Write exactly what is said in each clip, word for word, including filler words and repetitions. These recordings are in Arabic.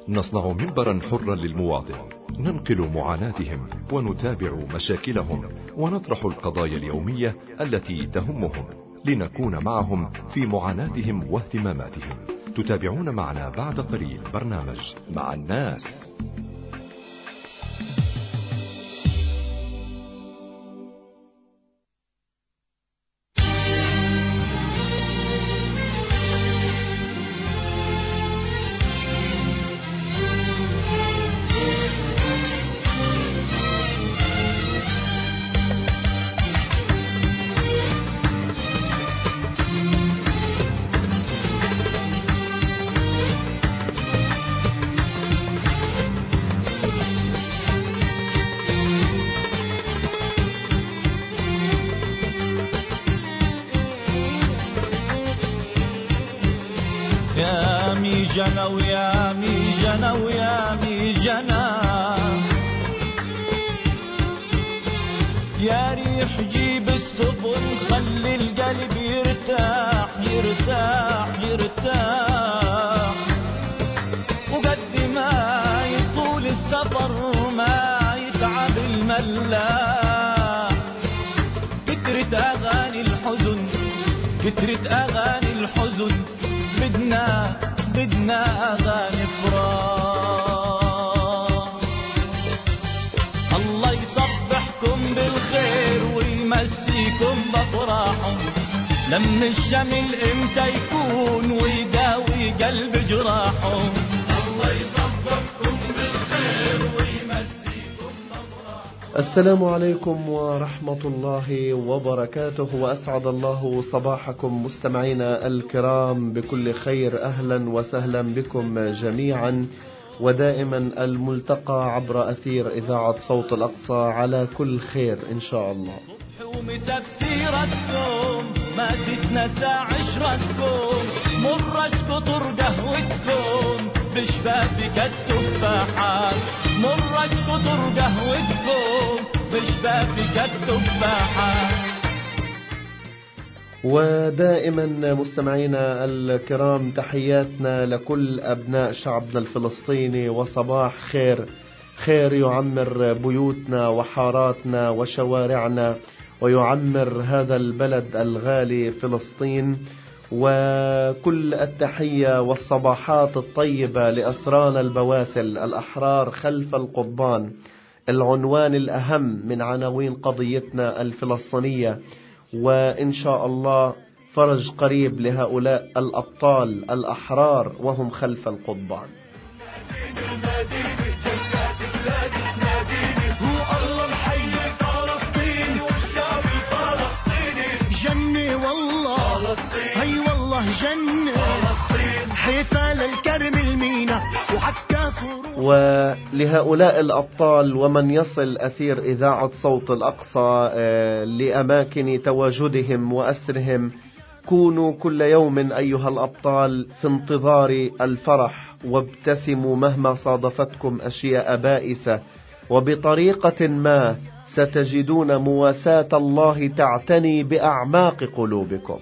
نصنع منبرا حرا للمواطن، ننقل معاناتهم ونتابع مشاكلهم ونطرح القضايا اليومية التي تهمهم، لنكون معهم في معاناتهم واهتماماتهم. تتابعون معنا بعد قليل برنامج مع الناس. يا مي جنا ويا مي جنا ويا مي جنا، يا ريح جيب السفن خلي القلب يرتاح يرتاح يرتاح، وقد ما يطول السفر ما يتعب الملاح. كترت أغاني الحزن كترت أغاني الحزن، بدنا بدنا أغاني فراق. الله يصبحكم بالخير ويمسيكم بأفراحهم، لم الشمل امتى يكون ويداوي قلب جراحهم. الله يصبحكم بالخير ويمسيكم بأفراحهم. السلام عليكم ورحمة الله وبركاته، وأسعد الله صباحكم مستمعينا الكرام بكل خير. أهلا وسهلا بكم جميعا، ودائما الملتقى عبر أثير إذاعة صوت الأقصى على كل خير إن شاء الله. ومسبسيرتكم ما تتنسى عشرتكم، مرش كتر قهوتكم بشبابك التفاحات، مرش كتر قهوتكم بشبابك التفاحات. ودائما مستمعينا الكرام تحياتنا لكل أبناء شعبنا الفلسطيني، وصباح خير، خير يعمر بيوتنا وحاراتنا وشوارعنا، ويعمر هذا البلد الغالي فلسطين. وكل التحية والصباحات الطيبة لأسرانا البواسل الأحرار خلف القضبان، العنوان الأهم من عناوين قضيتنا الفلسطينية، وإن شاء الله فرج قريب لهؤلاء الأبطال الأحرار وهم خلف القضبان. ولهؤلاء الأبطال ومن يصل أثير إذاعة صوت الأقصى لأماكن تواجدهم وأسرهم، كونوا كل يوم أيها الأبطال في انتظار الفرح، وابتسموا مهما صادفتكم أشياء بائسة، وبطريقة ما ستجدون مواساة الله تعتني بأعماق قلوبكم.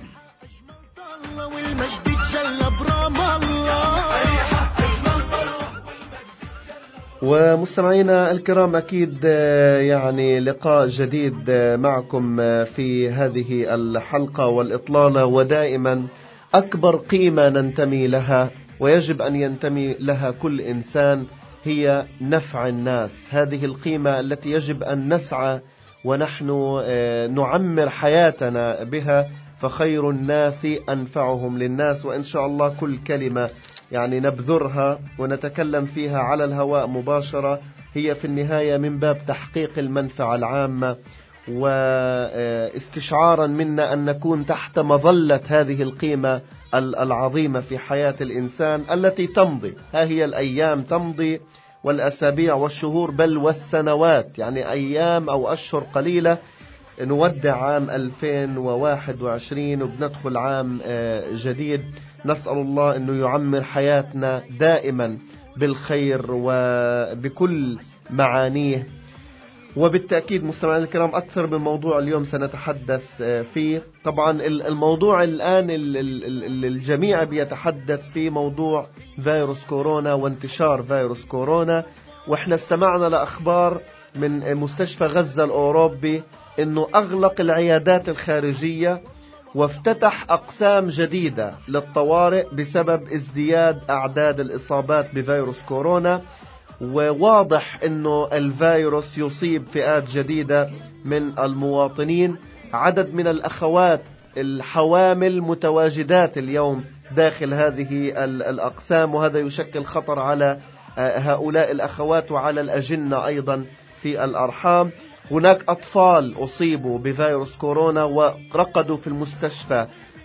ومستمعينا الكرام، أكيد يعني لقاء جديد معكم في هذه الحلقة والإطلالة، ودائما أكبر قيمة ننتمي لها ويجب أن ينتمي لها كل إنسان هي نفع الناس. هذه القيمة التي يجب أن نسعى ونحن نعمر حياتنا بها، فخير الناس أنفعهم للناس. وإن شاء الله كل كلمة يعني نبذرها ونتكلم فيها على الهواء مباشرة هي في النهاية من باب تحقيق المنفعة العامة، واستشعارا منا أن نكون تحت مظلة هذه القيمة العظيمة في حياة الإنسان التي تمضي. ها هي الأيام تمضي والأسابيع والشهور بل والسنوات، يعني أيام أو أشهر قليلة نودع عام ألفين وواحد وعشرين وبندخل عام جديد. نسأل الله أنه يعمر حياتنا دائما بالخير وبكل معانيه. وبالتأكيد مستمعينا الكرام أكثر من موضوع اليوم سنتحدث فيه. طبعا الموضوع الآن الجميع بيتحدث فيه موضوع فيروس كورونا وانتشار فيروس كورونا، وإحنا استمعنا لأخبار من مستشفى غزة الأوروبي أنه أغلق العيادات الخارجية وافتتح أقسام جديدة للطوارئ بسبب ازدياد أعداد الإصابات بفيروس كورونا. وواضح أنه الفيروس يصيب فئات جديدة من المواطنين. عدد من الأخوات الحوامل متواجدات اليوم داخل هذه الأقسام، وهذا يشكل خطر على هؤلاء الأخوات وعلى الأجنة أيضا في الأرحام. هناك أطفال أصيبوا بفيروس كورونا ورقدوا في المستشفى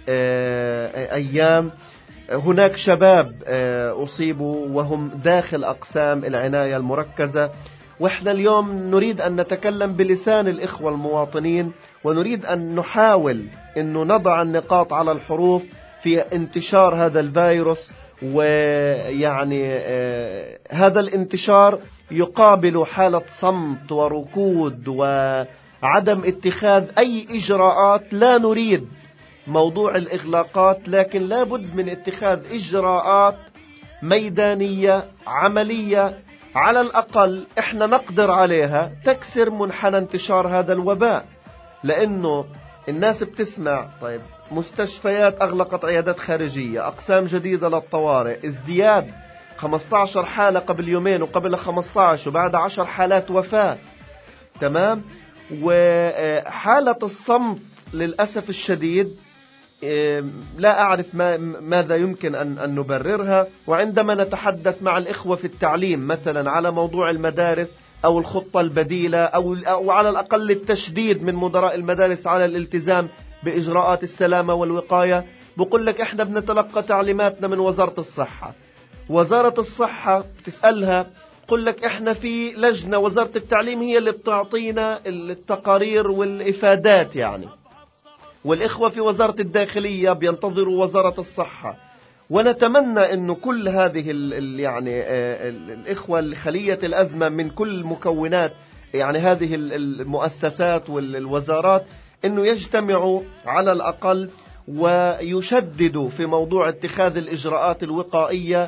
أيام. هناك شباب أصيبوا وهم داخل أقسام العناية المركزة. وإحنا اليوم نريد أن نتكلم بلسان الإخوة المواطنين، ونريد أن نحاول أن نضع النقاط على الحروف في انتشار هذا الفيروس. ويعني هذا الانتشار يقابل حالة صمت وركود وعدم اتخاذ أي إجراءات. لا نريد موضوع الإغلاقات، لكن لابد من اتخاذ إجراءات ميدانية عملية على الأقل إحنا نقدر عليها تكسر منحنى انتشار هذا الوباء. لأنه الناس بتسمع طيب مستشفيات أغلقت عيادات خارجية، أقسام جديدة للطوارئ، ازدياد خمسة عشر حالة قبل يومين وقبل خمسة عشر وبعد عشر حالات وفاة. تمام. وحالة الصمت للأسف الشديد لا أعرف ما ماذا يمكن أن, أن نبررها. وعندما نتحدث مع الإخوة في التعليم مثلا على موضوع المدارس أو الخطة البديلة أو, أو على الأقل التشديد من مدراء المدارس على الالتزام بإجراءات السلامة والوقاية، بقول لك إحنا بنتلقى تعليماتنا من وزارة الصحة. وزارة الصحة تسألها قل لك إحنا في لجنة، وزارة التعليم هي اللي بتعطينا التقارير والإفادات يعني، والإخوة في وزارة الداخلية بينتظروا وزارة الصحة. ونتمنى أنه كل هذه ال يعني الإخوة الخلية الأزمة من كل مكونات يعني هذه المؤسسات والوزارات أنه يجتمعوا على الأقل ويشددوا في موضوع اتخاذ الإجراءات الوقائية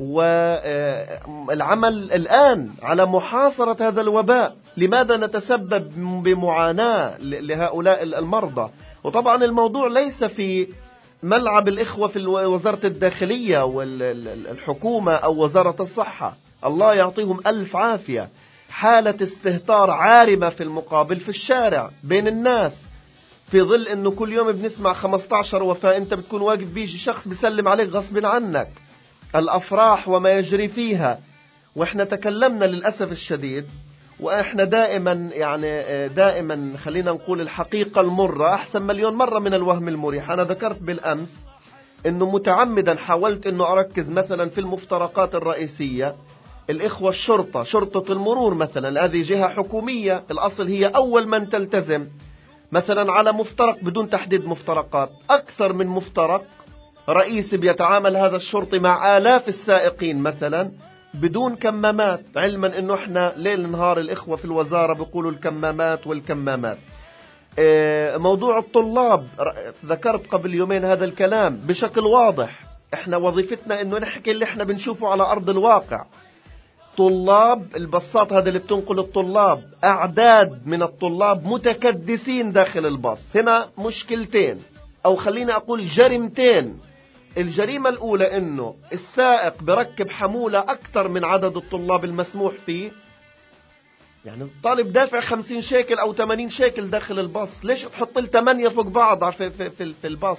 والعمل الآن على محاصرة هذا الوباء. لماذا نتسبب بمعاناة لهؤلاء المرضى؟ وطبعا الموضوع ليس في ملعب الإخوة في وزارة الداخلية والحكومة أو وزارة الصحة، الله يعطيهم ألف عافية. حالة استهتار عارمة في المقابل في الشارع بين الناس، في ظل أنه كل يوم بنسمع خمسة عشر وفاة، أنت بتكون واقف بيجي شخص بيسلم عليك غصب عنك. الأفراح وما يجري فيها. وإحنا تكلمنا للأسف الشديد، وإحنا دائما يعني دائما خلينا نقول الحقيقة المرة أحسن مليون مرة من الوهم المريح. أنا ذكرت بالأمس أنه متعمدا حاولت أنه أركز مثلا في المفترقات الرئيسية. الإخوة الشرطة، شرطة المرور مثلا، هذه جهة حكومية الأصل هي أول من تلتزم مثلا على مفترق بدون تحديد مفترقات. أكثر من مفترق رئيسي بيتعامل هذا الشرطي مع آلاف السائقين مثلا بدون كمامات، علما أنه إحنا ليل نهار الإخوة في الوزارة بيقولوا الكمامات والكمامات. موضوع الطلاب ذكرت قبل يومين هذا الكلام بشكل واضح. إحنا وظيفتنا أنه نحكي اللي إحنا بنشوفه على أرض الواقع. طلاب الباصات هذا اللي بتنقل الطلاب، أعداد من الطلاب متكدسين داخل الباص. هنا مشكلتين أو خليني أقول جريمتين. الجريمة الأولى أنه السائق بركب حمولة أكثر من عدد الطلاب المسموح فيه. يعني الطالب دافع خمسين شيكل أو ثمانين شيكل داخل الباص، ليش تحط له ثمانية فوق بعض في, في, في, في الباص؟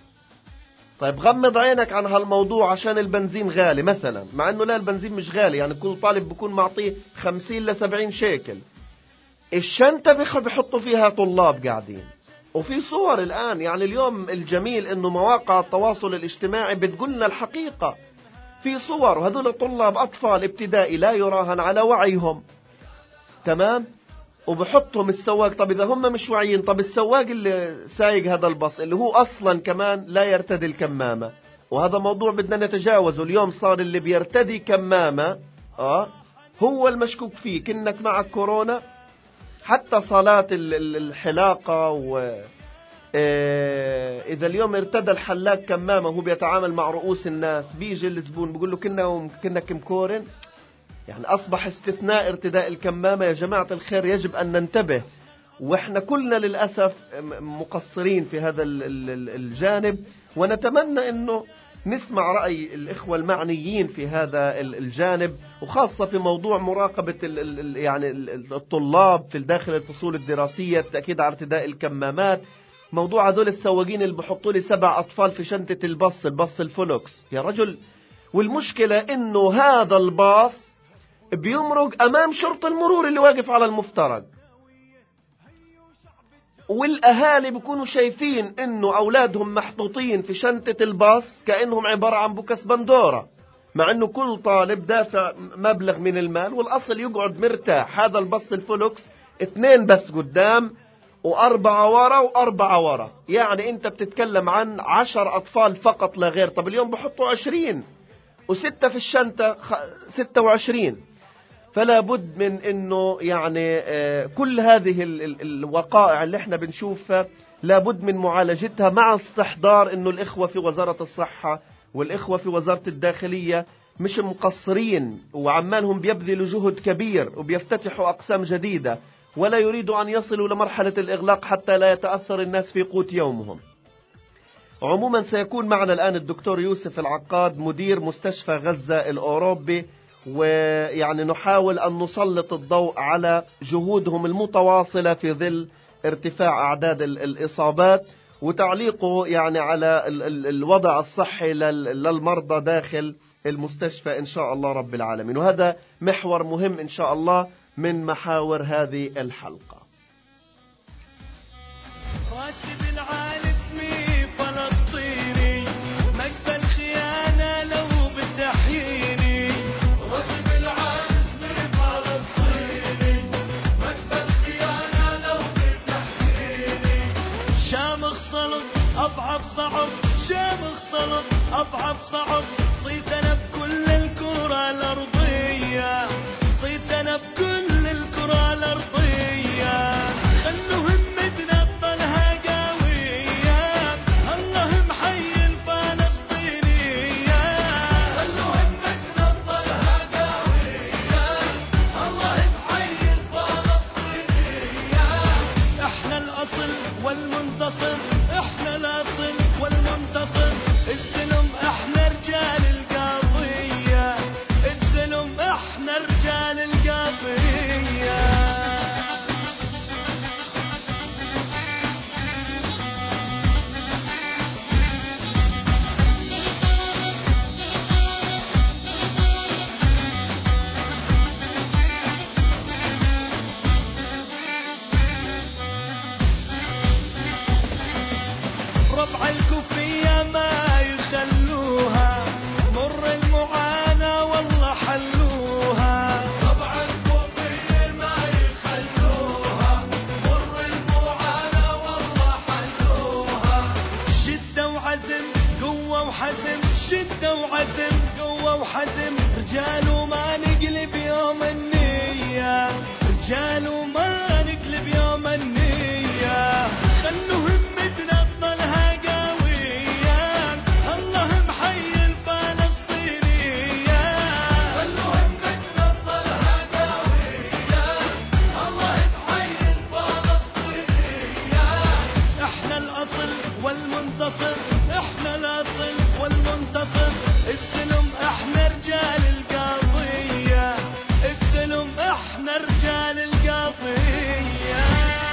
طيب غمض عينك عن هالموضوع عشان البنزين غالي مثلا، مع أنه لا البنزين مش غالي، يعني كل طالب بيكون معطيه خمسين لسبعين شيكل. الشنطة بيحطوا فيها طلاب قاعدين. وفي صور الآن، يعني اليوم الجميل أنه مواقع التواصل الاجتماعي بتقولنا الحقيقة. في صور وهذول طلاب أطفال ابتدائي لا يراهن على وعيهم. تمام. وبحطهم السواق. طب إذا هم مش واعيين، طب السواق اللي سايق هذا الباص اللي هو أصلا كمان لا يرتدي الكمامة، وهذا موضوع بدنا نتجاوزه. اليوم صار اللي بيرتدي كمامة آه هو المشكوك فيه. كأنك معك كورونا حتى صلاة الحلاقة، و إذا اليوم ارتدى الحلاق كمامة وهو بيتعامل مع رؤوس الناس، بيجي الزبون بيقول له كنا كنك مكورن. يعني أصبح استثناء ارتداء الكمامة. يا جماعة الخير يجب أن ننتبه، وإحنا كلنا للأسف مقصرين في هذا الجانب، ونتمنى أنه نسمع رأي الإخوة المعنيين في هذا الجانب، وخاصة في موضوع مراقبة يعني الطلاب في داخل الفصول الدراسية، التأكيد على ارتداء الكمامات. موضوع هذول السواقين اللي بحطوا لي سبع أطفال في شنطة الباص، الباص الفولكس يا رجل. والمشكلة إنه هذا الباص بيمرق أمام شرط المرور اللي واقف على المفترق، والأهالي بيكونوا شايفين إنه أولادهم محطوطين في شنطة الباص كأنهم عبارة عن بوكس بندورة، مع إنه كل طالب دافع مبلغ من المال، والأصل يقعد مرتاح. هذا الباص الفولكس اثنين بس قدام وأربعة ورا وأربعة ورا، يعني أنت بتتكلم عن عشر أطفال فقط لا غير. طب اليوم بحطوا عشرين وستة في الشنطة، ستة وعشرين. فلا بد من أنه يعني كل هذه الوقائع اللي احنا بنشوفها لا بد من معالجتها، مع استحضار أنه الإخوة في وزارة الصحة والإخوة في وزارة الداخلية مش مقصرين، وعمالهم بيبذلوا جهد كبير وبيفتتحوا أقسام جديدة، ولا يريدوا أن يصلوا لمرحلة الإغلاق حتى لا يتأثر الناس في قوت يومهم. عموما سيكون معنا الآن الدكتور يوسف العقاد، مدير مستشفى غزة الأوروبي، ويعني نحاول أن نسلط الضوء على جهودهم المتواصلة في ظل ارتفاع أعداد الإصابات، وتعليقه يعني على الوضع الصحي للمرضى داخل المستشفى إن شاء الله رب العالمين. وهذا محور مهم إن شاء الله من محاور هذه الحلقة. راتب العالي اسمي فلسطيني، مقبل خيانة لو بتحييني. راتب العالي اسمي فلسطيني، مقبل خيانة لو بتحييني. شامخ صلب أضعف صعب، شامخ صلب أضعف صعب. صيت أنا بكل الكرة الأرضية، صيت أنا بكل الكرة الأرضية. خلوا همتنا تضلها قوية، الله محيي الفلسطينية. خلوا همتنا تضلها قوية، الله محيي الفلسطينية. احنا الأصل والمنتصر، احنا الأصل والمنتصر. السلم احنا رجال القضية، السلم احنا رجال القضية. ربع الكوفية ما يخلوها، مر المعاناة والله حلوها. ربع الكوفية ما يخلوها، مر المعاناة والله حلوها. شدة وعزم قوة وحزم، شدة وعزم قوة وحزم. رجال وما نقلب يوم النية، رجال وما نقلب يوم النية. خلوا همتنا تضلها قوية، الله محيي الفلسطينية. خلوا همتنا تضلها قوية، الله محيي الفلسطينية. احنا الأصل والمنتصر، احنا الأصل والمنتصر. السلم احنا رجال القضية، السلم احنا رجال القضية.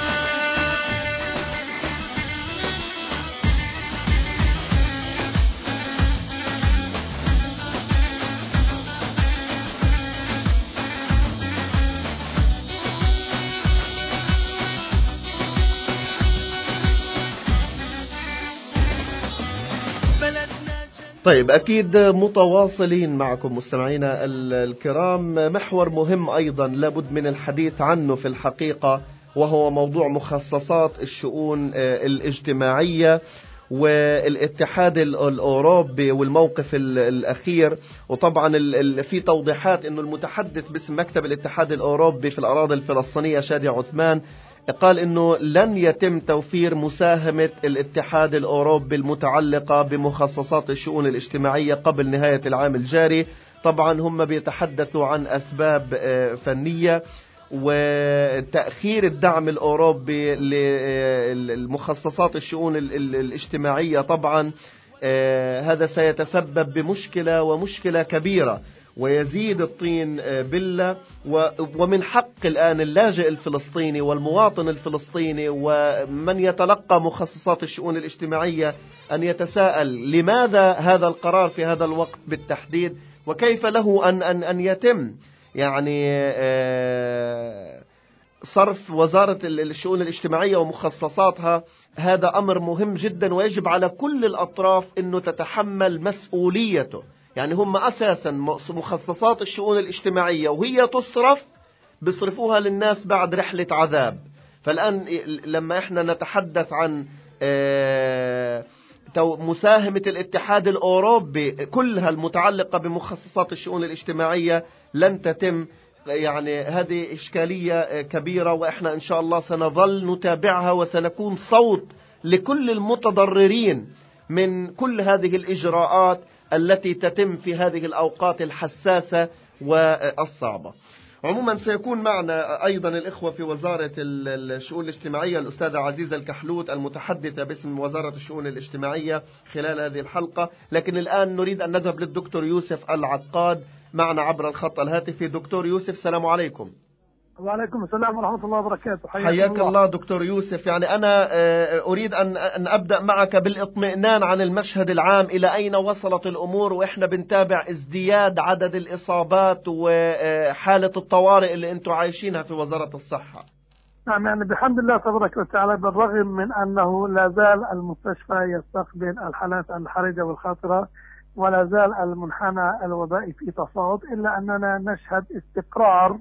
طيب أكيد متواصلين معكم مستمعينا الكرام. محور مهم أيضا لابد من الحديث عنه في الحقيقة، وهو موضوع مخصصات الشؤون الاجتماعية. والاتحاد الأوروبي والموقف الأخير. وطبعا في توضيحات أنه المتحدث باسم مكتب الاتحاد الأوروبي في الأراضي الفلسطينية شادي عثمان قال أنه لن يتم توفير مساهمة الاتحاد الأوروبي المتعلقة بمخصصات الشؤون الاجتماعية قبل نهاية العام الجاري. طبعا هم بيتحدثوا عن أسباب فنية، وتأخير الدعم الأوروبي للمخصصات الشؤون الاجتماعية طبعا هذا سيتسبب بمشكلة ومشكلة كبيرة، ويزيد الطين بلة. ومن حق الآن اللاجئ الفلسطيني والمواطن الفلسطيني ومن يتلقى مخصصات الشؤون الاجتماعية أن يتساءل لماذا هذا القرار في هذا الوقت بالتحديد، وكيف له أن, أن, أن يتم يعني صرف وزارة الشؤون الاجتماعية ومخصصاتها. هذا أمر مهم جدا، ويجب على كل الأطراف أنه تتحمل مسؤوليته. يعني هم أساسا مخصصات الشؤون الاجتماعية وهي تصرف بيصرفوها للناس بعد رحلة عذاب. فالآن لما احنا نتحدث عن مساهمة الاتحاد الأوروبي كلها المتعلقة بمخصصات الشؤون الاجتماعية لن تتم، يعني هذه إشكالية كبيرة، وإحنا إن شاء الله سنظل نتابعها وسنكون صوت لكل المتضررين من كل هذه الإجراءات التي تتم في هذه الأوقات الحساسة والصعبة. عموما سيكون معنا أيضا الإخوة في وزارة الشؤون الاجتماعية الأستاذة عزيزة الكحلوت المتحدثة باسم وزارة الشؤون الاجتماعية خلال هذه الحلقة. لكن الآن نريد أن نذهب للدكتور يوسف العقاد معنا عبر الخط الهاتفي. دكتور يوسف السلام عليكم. وعليكم السلام ورحمة الله وبركاته. حياك الله. الله دكتور يوسف. يعني أنا أريد أن أن أبدأ معك بالإطمئنان عن المشهد العام، إلى أين وصلت الأمور، وإحنا بنتابع ازدياد عدد الإصابات وحالة الطوارئ اللي أنتم عايشينها في وزارة الصحة. نعم، يعني بحمد الله تبارك وتعالى، بالرغم من أنه لا زال المستشفى يستقبل الحالات الحرجة والخاطرة ولا زال المنحنى الوبائي في تصاعد، إلا أننا نشهد استقرار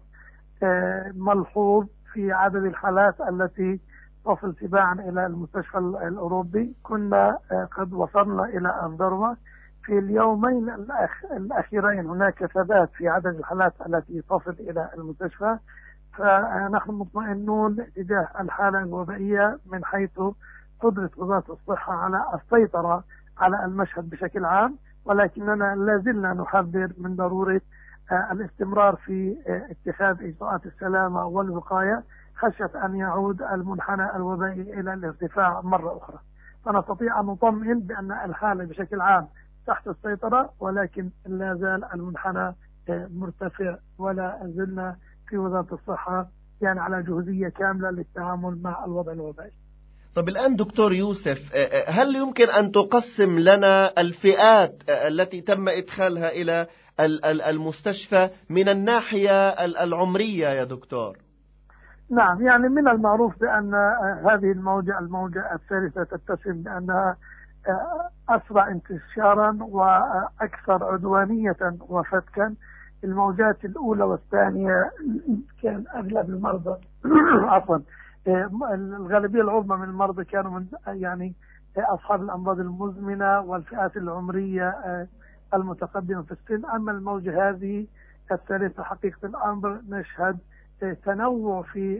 ملحوظ في عدد الحالات التي تصل تباعا إلى المستشفى الأوروبي. كنا قد وصلنا إلى أندروما في اليومين الأخيرين، هناك ثبات في عدد الحالات التي تصل إلى المستشفى، فنحن مطمئنون تجاه الحالة الوبائية من حيث قدرة وزارة الصحة على السيطرة على المشهد بشكل عام. ولكننا لازلنا نحذر من ضرورة الاستمرار في اتخاذ إجراءات السلامة والوقاية خشية أن يعود المنحنى الوبائي إلى الارتفاع مرة أخرى. فنستطيع أن نطمئن بأن الحالة بشكل عام تحت السيطرة، ولكن لا زال المنحنى مرتفع، ولا زلنا في وزارة الصحة يعني على جهوزية كاملة للتعامل مع الوضع الوبائي. طب الآن دكتور يوسف، هل يمكن أن تقسم لنا الفئات التي تم إدخالها إلى المستشفى من الناحية العمرية يا دكتور؟ نعم، يعني من المعروف بأن هذه الموجة الموجة الثالثة تتسم بأنها أسرع انتشارا وأكثر عدوانية وفتكا. الموجات الأولى والثانية كان أغلب المرضى عفوا الغالبية العظمى من المرضى كانوا من يعني أصحاب الأمراض المزمنة والفئات العمرية المتقدمة في السن. أما الموجة هذه الثالثة حقيقة الأمر نشهد تنوع في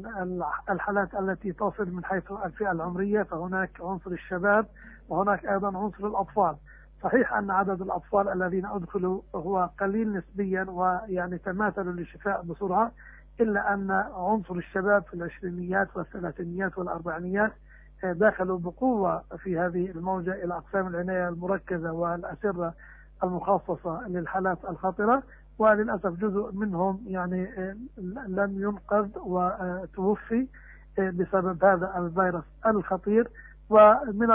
الحالات التي تصل من حيث الفئة العمرية، فهناك عنصر الشباب وهناك أيضا عنصر الأطفال. صحيح أن عدد الأطفال الذين أدخلوا هو قليل نسبيا ويعني تماثلوا للشفاء بسرعة، إلا أن عنصر الشباب في العشرينيات والثلاثينيات والأربعينيات دخلوا بقوة في هذه الموجة إلى أقسام العناية المركزة والأسرة المخصصة للحالات الخطرة، وللأسف جزء منهم يعني لم ينقذ وتوفي بسبب هذا الفيروس الخطير. ومن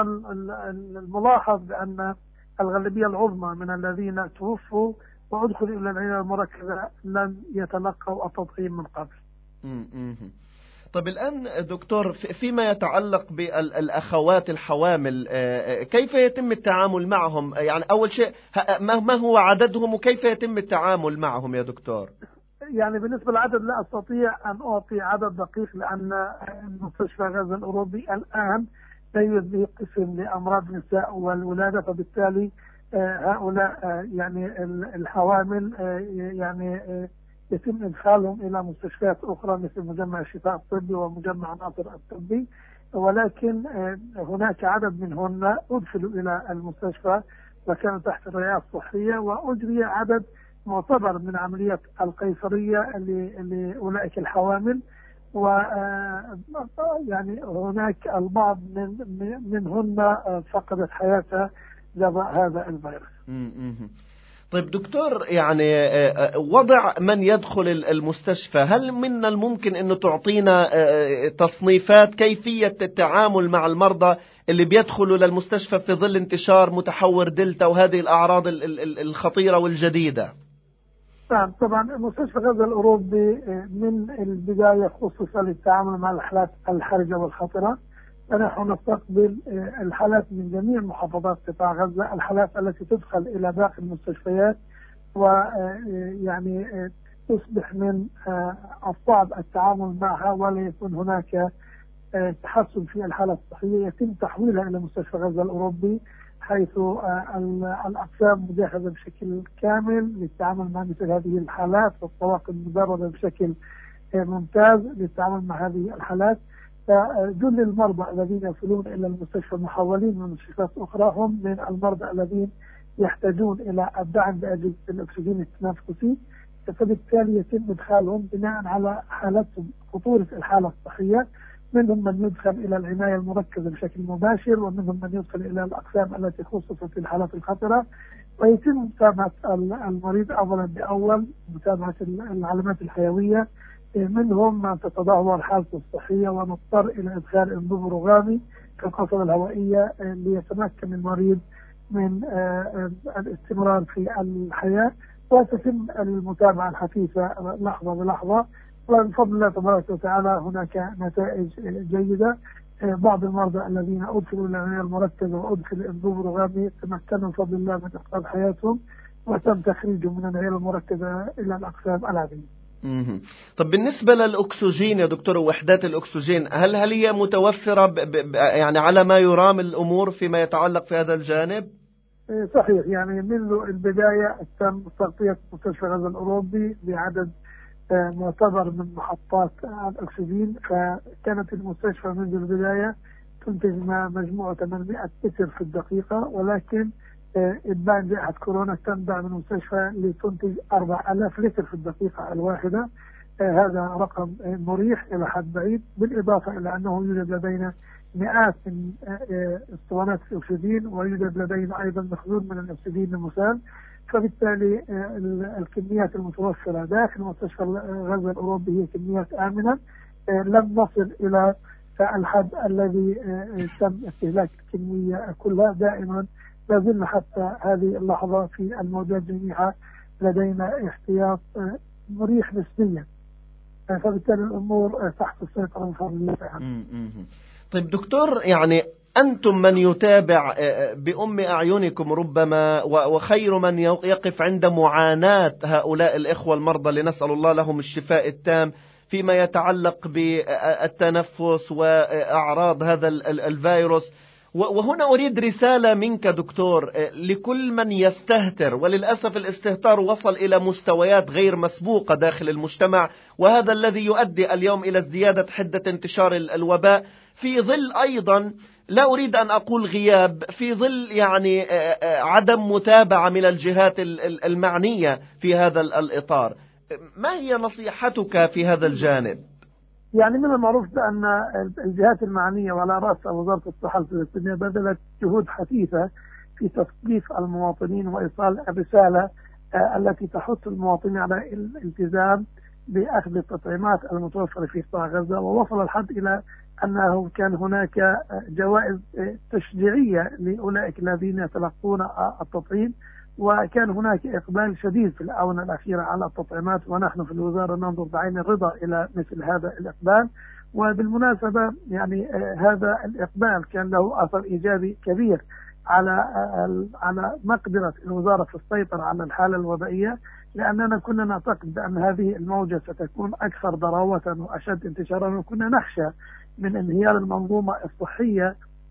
الملاحظ بأن الغالبية العظمى من الذين توفوا وأدخلوا إلى العناية المركزة لم يتلقوا التطعيم من قبل. طب الآن دكتور، فيما يتعلق بالأخوات الحوامل كيف يتم التعامل معهم؟ يعني أول شيء ما هو عددهم وكيف يتم التعامل معهم يا دكتور؟ يعني بالنسبة للعدد لا أستطيع أن أعطي عدد دقيق، لأن المستشفى غزة الأوروبي الآن تميز به قسم لأمراض النساء والولادة، فبالتالي هؤلاء يعني الحوامل يعني يتم إدخالهم إلى مستشفيات أخرى مثل مجمع الشفاء الطبي ومجمع ناصر الطبي، ولكن هناك عدد منهن أدخلوا إلى المستشفى وكانوا تحت الرعاية الصحية، وأجري عدد معتبر من عمليات القيصرية لأولئك الحوامل، و يعني هناك البعض من منهن فقدت حياتها جراء هذا الفيروس. طيب دكتور، يعني وضع من يدخل المستشفى، هل من الممكن أنه تعطينا تصنيفات كيفية التعامل مع المرضى اللي بيدخلوا للمستشفى في ظل انتشار متحور دلتا وهذه الأعراض الخطيرة والجديدة؟ نعم طبعا مستشفى غزة الأوروبي من البداية خصص للتعامل مع الحالات الحرجة والخطرة، فنحن نستقبل الحالات من جميع محافظات قطاع غزة، الحالات التي تدخل إلى باقي المستشفيات ويعني تصبح من الصعب التعامل معها ولا يكون هناك تحسن في الحالة الصحية، يتم تحويلها إلى مستشفى غزة الأوروبي، حيث الأقسام مجهزة بشكل كامل للتعامل مع مثل هذه الحالات، والطواقم مدربة بشكل ممتاز للتعامل مع هذه الحالات. فجل المرضى الذين يصلون إلى المستشفى محولين من مستشفيات أخرى هم من المرضى الذين يحتاجون إلى الدعم بأجهزة الأكسجين التنفسي، فبالتالي يتم إدخالهم بناء على حالتهم خطورة الحالة الصحية، منهم من يدخل إلى العناية المركزة بشكل مباشر، ومنهم من يدخل إلى الأقسام التي خصصت في الحالات الخطرة، ويتم متابعة المريض أولا بأول، متابعة العلامات الحيوية، منهم من تتدهور حالته الصحية ونضطر إلى إدخال أنبوب رغامي في القصبة الهوائية ليتمكن المريض من الاستمرار في الحياة، وتتم المتابعة الحثيثة لحظة بلحظة، وبفضل الله تبارك وتعالى هناك نتائج جيدة. بعض المرضى الذين أدخلوا إلى العناية المركزة وأدخل أنبوب رغامي تمكنوا بفضل الله من إنقاذ حياتهم، وتم تخريجهم من العناية المركزة إلى الأقسام العادية. طب بالنسبة للأكسجين يا دكتور، وحدات الأكسجين، هل هل هي متوفرة ب ب يعني على ما يرام الأمور فيما يتعلق في هذا الجانب؟ صحيح، يعني منذ البداية تم تغطية مستشفى غزة الأوروبي بعدد معتبر من محطات الأكسجين، فكانت المستشفى منذ البداية تنتج مجموعة ثمانمائة لتر في الدقيقة، ولكن إبان جائحة كورونا تم دعم المستشفى لتنتج أربعة آلاف لتر في الدقيقة الواحدة. هذا رقم مريح إلى حد بعيد، بالإضافة إلى أنه يوجد لدينا مئات من اسطوانات الأكسجين، ويوجد لدينا أيضا مخزون من الأكسجين المسال، فبالتالي الكميات المتوفرة داخل مستشفى غزة الأوروبي هي كميات آمنة. لم نصل إلى الحد الذي تم استهلاك الكمية كلها، دائما لازلنا حتى هذه اللحظة في الموجات جميعها لدينا احتياط مريح نسبيا، فبالتالي الأمور تحت السيطرة بفضل الله تعالى. طيب دكتور، يعني أنتم من يتابع بأم أعينكم ربما، وخير من يقف عند معاناة هؤلاء الإخوة المرضى لنسأل الله لهم الشفاء التام فيما يتعلق بالتنفس وأعراض هذا الفيروس. وهنا أريد رسالة منك دكتور لكل من يستهتر، وللأسف الاستهتار وصل إلى مستويات غير مسبوقة داخل المجتمع، وهذا الذي يؤدي اليوم إلى ازديادة حدة انتشار الوباء، في ظل أيضا لا أريد أن أقول غياب، في ظل يعني عدم متابعة من الجهات المعنية في هذا الإطار. ما هي نصيحتك في هذا الجانب؟ يعني من المعروف بأن الجهات المعنية وعلى رأس وزارة الصحة الفلسطينية بذلت جهود حثيثة في تثقيف المواطنين وإيصال الرسالة التي تحث المواطنين على الالتزام بأخذ التطعيمات المتوفرة في قطاع غزة، ووصل الحد إلى أنه كان هناك جوائز تشجيعية لأولئك الذين يتلقون التطعيم، وكان هناك إقبال شديد في الآونة الأخيرة على التطعيمات، ونحن في الوزارة ننظر بعين الرضا إلى مثل هذا الإقبال. وبالمناسبة يعني هذا الإقبال كان له أثر إيجابي كبير على على مقدرة الوزارة في السيطرة على الحالة الوبائية، لأننا كنا نعتقد بأن هذه الموجة ستكون أكثر ضراوة وأشد انتشارا، وكنا نخشى من انهيار المنظومة الصحية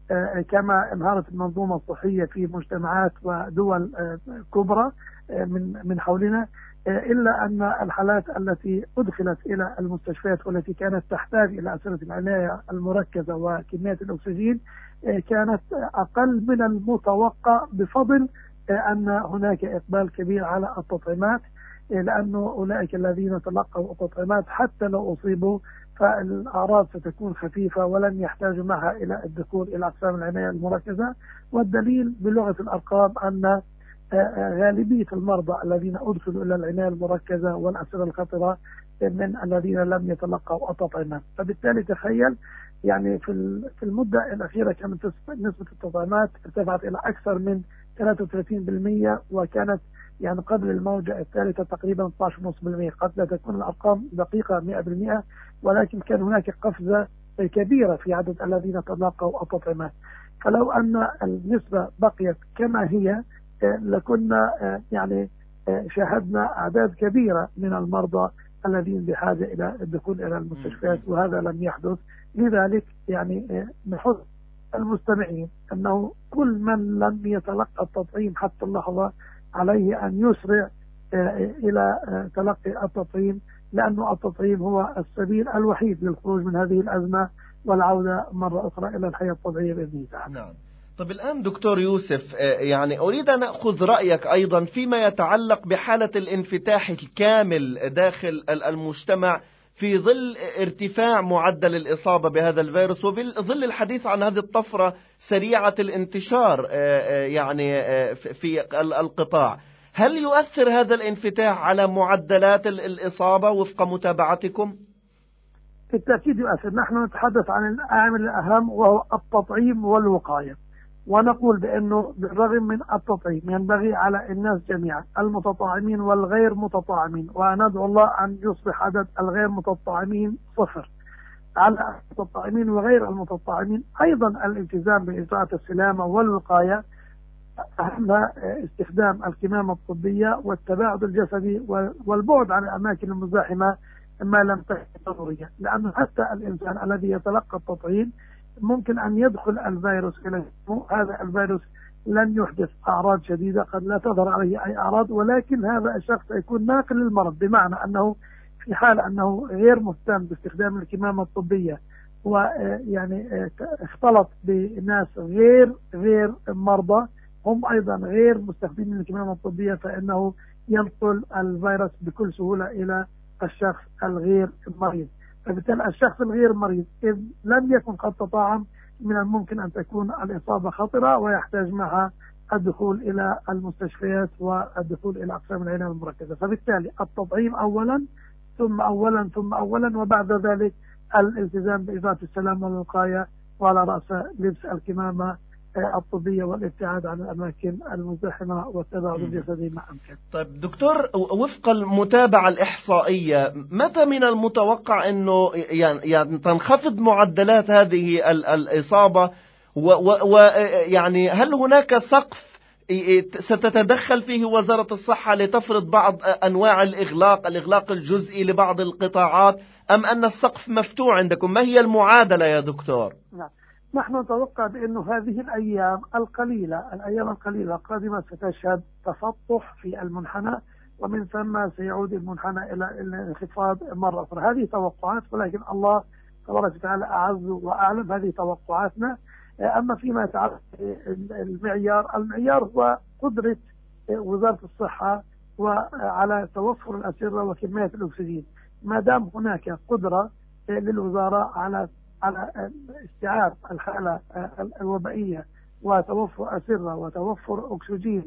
كما انهارت المنظومة الصحية في مجتمعات ودول كبرى من من حولنا، إلا أن الحالات التي أدخلت إلى المستشفيات والتي كانت تحتاج إلى أسرة العناية المركزة وكميات الأكسجين كانت أقل من المتوقع، بفضل أن هناك إقبال كبير على التطعيمات، لأنه أولئك الذين تلقوا التطعيمات حتى لو أصيبوا فالأعراض ستكون خفيفة ولن يحتاجوا معها إلى الدخول إلى أقسام العناية المركزة. والدليل بلغة الأرقام أن غالبية المرضى الذين أدخلوا إلى العناية المركزة والأسرة الخطرة من الذين لم يتلقوا التطعيمات. فبالتالي تخيل يعني في في المدة الأخيرة كانت نسبة التطعيمات ارتفعت إلى أكثر من ثلاثة وثلاثين بالمئة، وكانت يعني قبل الموجة الثالثة تقريبا اثني عشر فاصلة خمسة بالمئة. قد لا تكون الأرقام دقيقة مئة بالمئة، ولكن كان هناك قفزة كبيرة في عدد الذين تلقوا التطعيمات. فلو أن النسبة بقيت كما هي لكنا يعني شاهدنا أعداد كبيرة من المرضى الذين بحاجة إلى الدخول إلى المستشفيات، وهذا لم يحدث. لذلك يعني نحث المستمعين أنه كل من لم يتلقى التطعيم حتى اللحظة عليه أن يسرع إلى تلقي التطعيم، لأنه التطعيم هو السبيل الوحيد للخروج من هذه الأزمة والعودة مرة أخرى إلى الحياة الطبيعية بإذن الله تعالى. نعم. طب الآن دكتور يوسف، يعني أريد أن أخذ رأيك أيضا فيما يتعلق بحالة الانفتاح الكامل داخل المجتمع في ظل ارتفاع معدل الإصابة بهذا الفيروس، وفي ظل الحديث عن هذه الطفرة سريعة الانتشار يعني في القطاع. هل يؤثر هذا الانفتاح على معدلات الإصابة وفق متابعتكم؟ بالتأكيد يؤثر. نحن نتحدث عن العامل الأهم وهو التطعيم والوقاية، ونقول بأنه بالرغم من التطعيم ينبغي على الناس جميعا المتطعمين والغير متطعمين، وندعو الله أن يصبح عدد الغير متطعمين صفر، على المتطعمين وغير المتطعمين أيضا الالتزام بإجراءات السلامة والوقاية، أهمها استخدام الكمامة الطبية والتباعد الجسدي والبعد عن الأماكن المزدحمة ما لم تكن ضرورية، لأنه حتى الإنسان الذي يتلقى التطعيم ممكن أن يدخل الفيروس إلى جسمه. هذا الفيروس لن يحدث أعراض شديدة، قد لا تظهر عليه أي أعراض، ولكن هذا الشخص سيكون ناقل للمرض، بمعنى أنه في حال أنه غير مهتم باستخدام الكمامة الطبية ويعني اختلط بناس غير غير مرضى هم أيضا غير مستخدمين الكمامة الطبية، فإنه ينقل الفيروس بكل سهولة إلى الشخص الغير مريض. فبالتالي الشخص الغير مريض إذ لم يكن قد تطعم من الممكن أن تكون الإصابة خطرة ويحتاج معها الدخول إلى المستشفيات والدخول إلى أقسام العناية المركزة. فبالتالي التطعيم أولا ثم أولا ثم أولا، وبعد ذلك الالتزام بإجراءات السلامة والوقاية، وعلى رأس لبس الكمامة الطبية والابتعاد عن الأماكن المزدحمة والتباعد الجسدي ما أمكن. طيب دكتور، وفق المتابعة الإحصائية متى من المتوقع أنه يعني تنخفض معدلات هذه الإصابة، ويعني هل هناك سقف ستتدخل فيه وزارة الصحة لتفرض بعض أنواع الإغلاق الإغلاق الجزئي لبعض القطاعات، أم أن السقف مفتوح عندكم؟ ما هي المعادلة يا دكتور؟ نعم. نحن نتوقع بأنه هذه الأيام القليلة الأيام القليلة القادمة ستشهد تسطح في المنحنى، ومن ثم سيعود المنحنى إلى الانخفاض مرة أخرى. هذه توقعات، ولكن الله تبارك وتعالى أعز وأعلم. هذه توقعاتنا. أما فيما يتعلق بالمعيار، المعيار هو قدرة وزارة الصحة وعلى توفر الأسرة وكمية الأكسجين. ما دام هناك قدرة للوزارة على على استيعاب الحالة الوبائية وتوفر أسرة وتوفر أكسجين،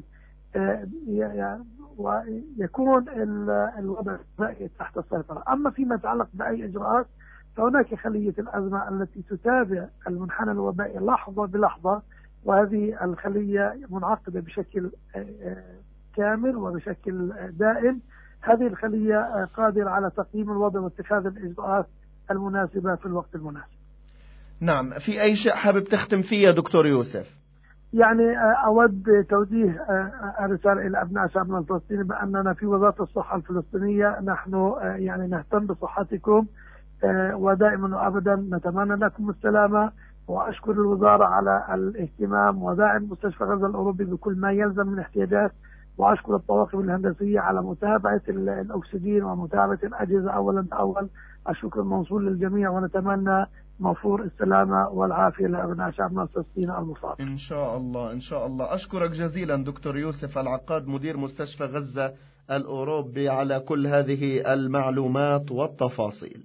ويكون الوضع تحت السيطرة. أما فيما يتعلق بأي إجراءات فهناك خلية الأزمة التي تتابع المنحنى الوبائي لحظة بلحظة، وهذه الخلية منعقدة بشكل كامل وبشكل دائم. هذه الخلية قادرة على تقييم الوضع واتخاذ الإجراءات المناسبة في الوقت المناسب. نعم. في أي شيء حابب تختم فيه يا دكتور يوسف؟ يعني أود توجيه رسالة إلى أبناء شعبنا الفلسطيني بأننا في وزارة الصحة الفلسطينية نحن يعني نهتم بصحتكم، ودائما وأبدا نتمنى لكم السلامة، وأشكر الوزارة على الاهتمام وداعم مستشفى غزة الأوروبي بكل ما يلزم من احتياجات، وأشكر الطواقم الهندسية على متابعة الأكسجين ومتابعة الأجهزة أولا بأول. الشكر موصول للجميع، ونتمنى موفور السلامة والعافية لأبناء شعبنا فلسطين المصاب. إن شاء الله إن شاء الله. أشكرك جزيلا دكتور يوسف العقاد مدير مستشفى غزة الأوروبي على كل هذه المعلومات والتفاصيل.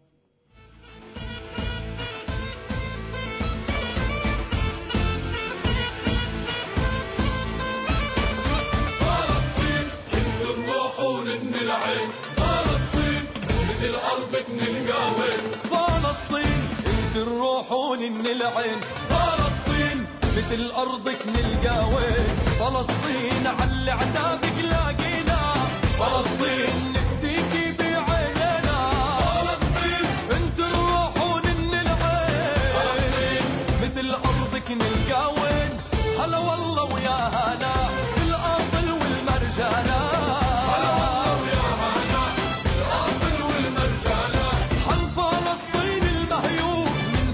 من العين فلسطين مثل أرضك نلقاوين، فلسطين على عتابك لاقينا، فلسطين نفديكي بعينينا، فلسطين انت الروح من العين مثل أرضك نلقاوين. هلا والله ويا هلا بالأصل والمرجانة، هلا والله ويا هلا بالأصل والمرجانة، حن فلسطين المهيوب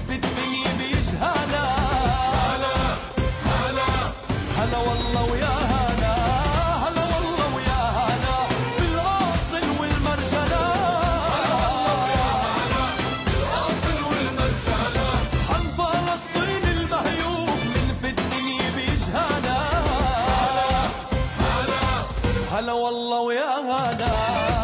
هلا والله ويا هلا، هلا والله ويا هلا بالأصل والمرجلة، بالأصل والمرجلة، حن فلسطين المهيوب من في الدنيا بيجهانا، هلا هلا والله ويا هلا.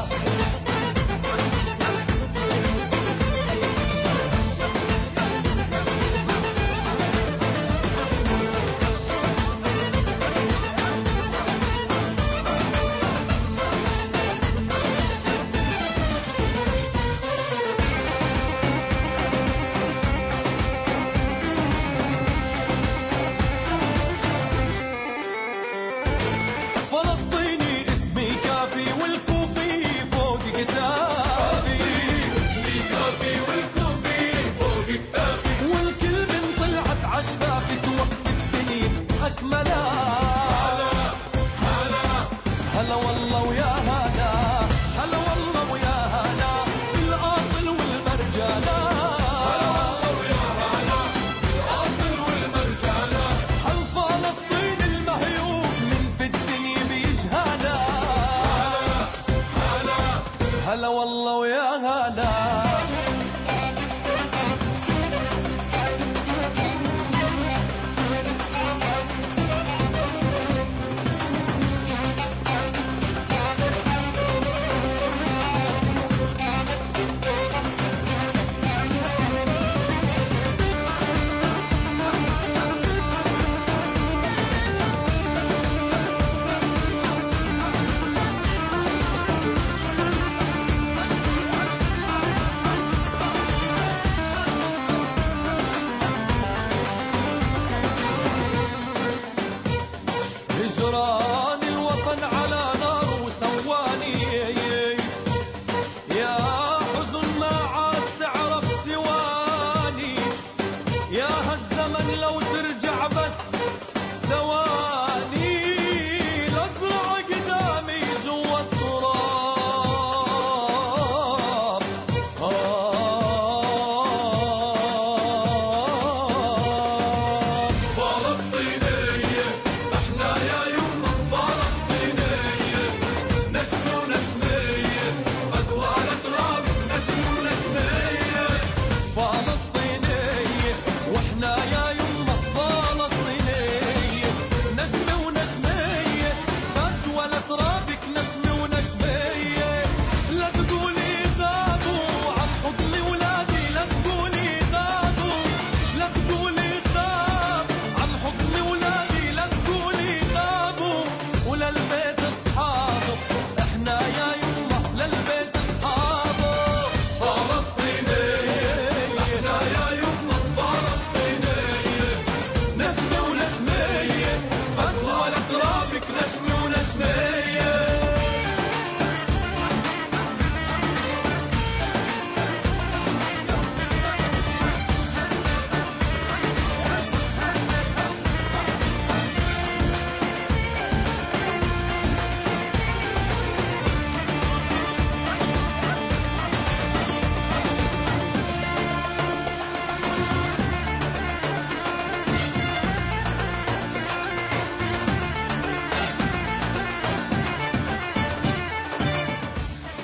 هلا والله ويا هلا.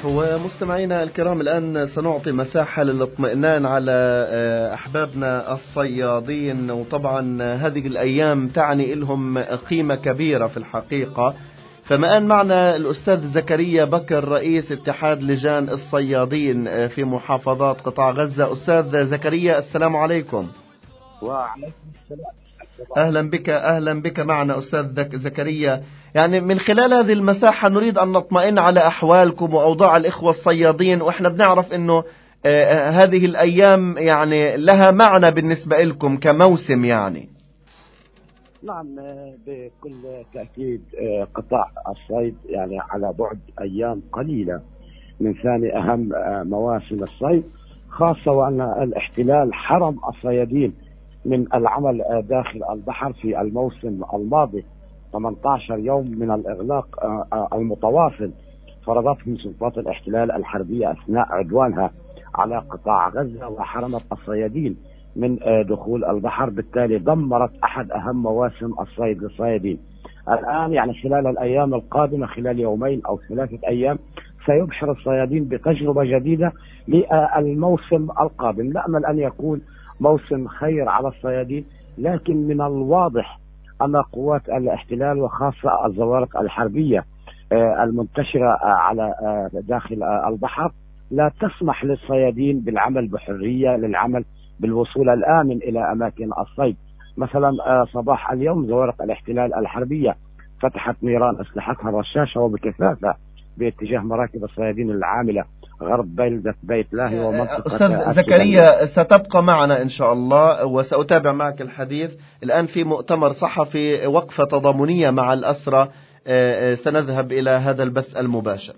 ومستمعينا الكرام، الآن سنعطي مساحة للاطمئنان على أحبابنا الصيادين، وطبعا هذه الأيام تعني لهم قيمة كبيرة في الحقيقة. فما أن معنا الأستاذ زكريا بكر رئيس اتحاد لجان الصيادين في محافظات قطاع غزة. أستاذ زكريا، السلام عليكم. وعليكم السلام. أهلا بك أهلا بك معنا أستاذ زكريا. يعني من خلال هذه المساحة نريد أن نطمئن على أحوالكم وأوضاع الإخوة الصيادين، وإحنا بنعرف أنه آه هذه الأيام يعني لها معنى بالنسبة لكم كموسم. يعني نعم، بكل تأكيد قطاع الصيد يعني على بعد أيام قليلة من ثاني أهم مواسم الصيد، خاصة وأن الاحتلال حرم الصيادين من العمل داخل البحر في الموسم الماضي. ثمانية عشر يوم من الإغلاق المتواصل فرضتهم سلطات الاحتلال الحربية أثناء عدوانها على قطاع غزة، وحرمت الصيادين من دخول البحر، بالتالي دمرت أحد أهم مواسم الصيد للصيادين. الآن يعني خلال الأيام القادمة، خلال يومين أو ثلاثة أيام، سيبحر الصيادين بتجربة جديدة للموسم القادم. نأمل أن يكون موسم خير على الصيادين، لكن من الواضح أن قوات الاحتلال وخاصة الزوارق الحربية المنتشرة على داخل البحر لا تسمح للصيادين بالعمل بحرية، للعمل بالوصول الآمن إلى أماكن الصيد. مثلا صباح اليوم زوارق الاحتلال الحربية فتحت نيران أسلحتها الرشاشة وبكثافة باتجاه مراكب الصيادين العاملة غرب بلدة بيت لاهي ومنطقة. أستاذ زكريا، ستبقى معنا إن شاء الله وسأتابع معك الحديث. الآن في مؤتمر صحفي وقفة تضامنية مع الأسرى، سنذهب إلى هذا البث المباشر.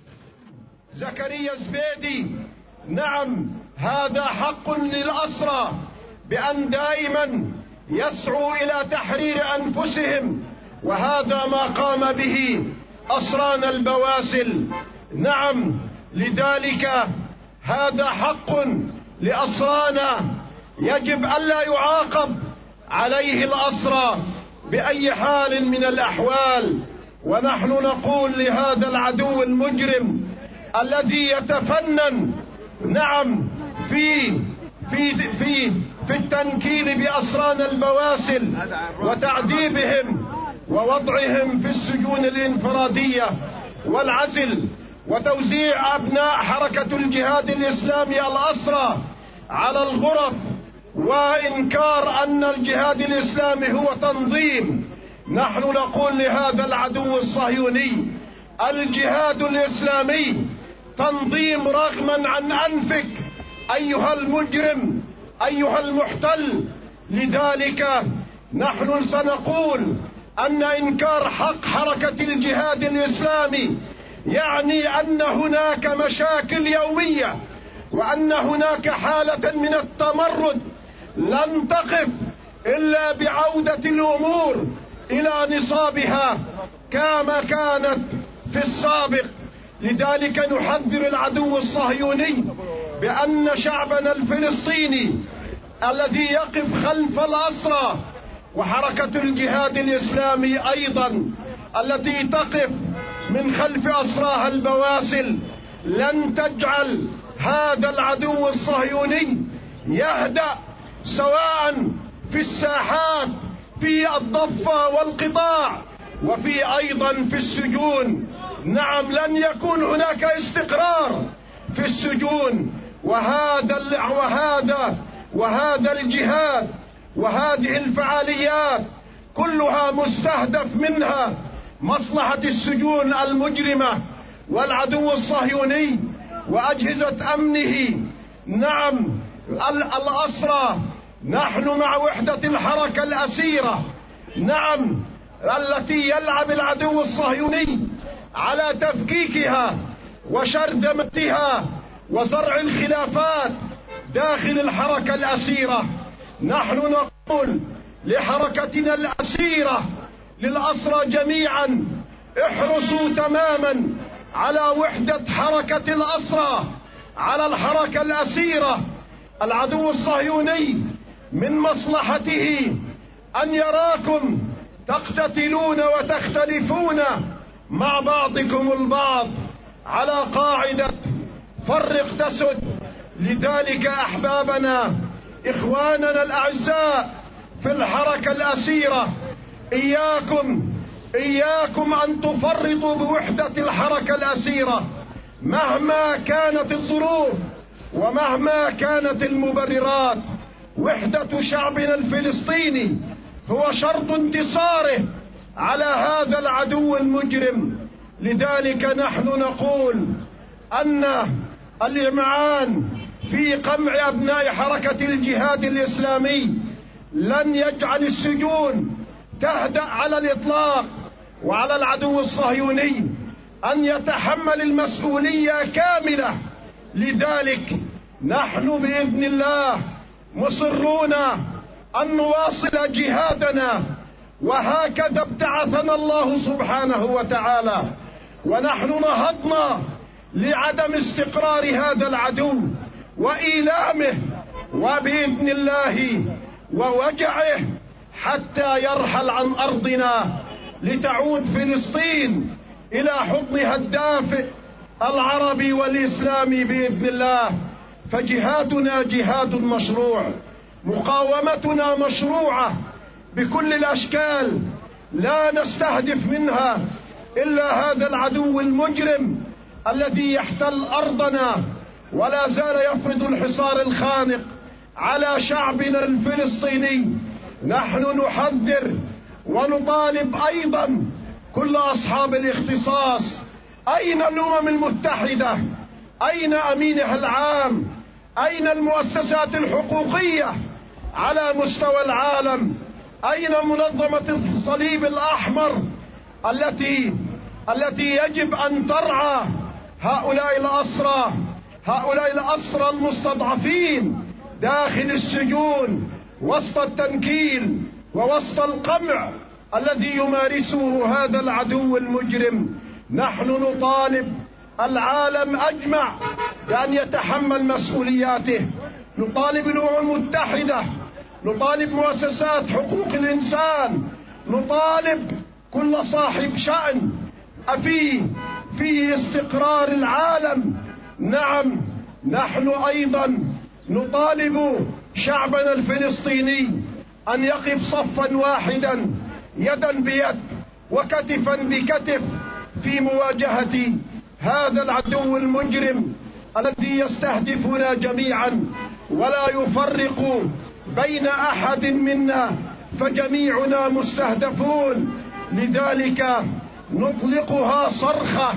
زكريا زبيدي، نعم هذا حق للأسرى بأن دائما يسعوا إلى تحرير أنفسهم، وهذا ما قام به أسرانا البواسل. نعم، لذلك هذا حق لأسرانا، يجب ألا يعاقب عليه الأسرى بأي حال من الأحوال. ونحن نقول لهذا العدو المجرم الذي يتفنن نعم في في في في التنكيل بأسرانا البواسل وتعذيبهم ووضعهم في السجون الانفرادية والعزل وتوزيع أبناء حركة الجهاد الإسلامي الأسرى على الغرف، وإنكار أن الجهاد الإسلامي هو تنظيم. نحن نقول لهذا العدو الصهيوني الجهاد الإسلامي تنظيم رغما عن أنفك أيها المجرم أيها المحتل. لذلك نحن سنقول أن إنكار حق حركة الجهاد الإسلامي يعني أن هناك مشاكل يومية، وأن هناك حالة من التمرد لن تقف إلا بعودة الأمور إلى نصابها كما كانت في السابق. لذلك نحذر العدو الصهيوني بأن شعبنا الفلسطيني الذي يقف خلف الأسرى، وحركة الجهاد الإسلامي أيضا التي تقف من خلف أسراها البواسل، لن تجعل هذا العدو الصهيوني يهدأ، سواء في الساحات في الضفة والقطاع وفي أيضا في السجون. نعم، لن يكون هناك استقرار في السجون. وهذا وهذا وهذا الجهاد وهذه الفعاليات كلها مستهدف منها مصلحة السجون المجرمة والعدو الصهيوني وأجهزة أمنه. نعم، الأسرى، نحن مع وحدة الحركة الأسيرة، نعم، التي يلعب العدو الصهيوني على تفكيكها وشرذمتها وزرع الخلافات داخل الحركة الأسيرة. نحن نقول لحركتنا الأسيرة للأسرى جميعا: احرصوا تماما على وحدة حركة الأسرى، على الحركة الأسيرة. العدو الصهيوني من مصلحته أن يراكم تقتتلون وتختلفون مع بعضكم البعض. على قاعدة فرق تسد. لذلك أحبابنا إخواننا الأعزاء في الحركة الأسيرة، إياكم إياكم أن تفرطوا بوحدة الحركة الأسيرة مهما كانت الظروف ومهما كانت المبررات. وحدة شعبنا الفلسطيني هو شرط انتصاره على هذا العدو المجرم. لذلك نحن نقول أن الإمعان في قمع أبناء حركة الجهاد الإسلامي لن يجعل السجون تهدأ على الإطلاق، وعلى العدو الصهيوني أن يتحمل المسؤولية كاملة. لذلك نحن بإذن الله مصرون أن نواصل جهادنا، وهكذا ابتعثنا الله سبحانه وتعالى، ونحن نهضنا لعدم استقرار هذا العدو وإيلامه وبإذن الله ووجعه حتى يرحل عن أرضنا، لتعود فلسطين إلى حضنها الدافئ العربي والإسلامي بإذن الله. فجهادنا جهاد مشروع، مقاومتنا مشروعة بكل الأشكال، لا نستهدف منها إلا هذا العدو المجرم الذي يحتل أرضنا ولا زال يفرض الحصار الخانق على شعبنا الفلسطيني. نحن نحذر ونطالب أيضا كل أصحاب الاختصاص، أين الأمم المتحدة؟ أين أمينها العام؟ أين المؤسسات الحقوقية على مستوى العالم؟ أين منظمة الصليب الأحمر التي التي يجب أن ترعى هؤلاء الأسرى هؤلاء الأسرى المستضعفين داخل السجون وسط التنكيل ووسط القمع الذي يمارسه هذا العدو المجرم؟ نحن نطالب العالم أجمع بأن يتحمل مسؤولياته، نطالب الأمم المتحدة، نطالب مؤسسات حقوق الإنسان، نطالب كل صاحب شأن أفي في استقرار العالم. نعم، نحن أيضا نطالب شعبنا الفلسطيني أن يقف صفا واحدا يدا بيد وكتفا بكتف في مواجهة هذا العدو المجرم الذي يستهدفنا جميعا ولا يفرق بين أحد منا، فجميعنا مستهدفون. لذلك نطلقها صرخة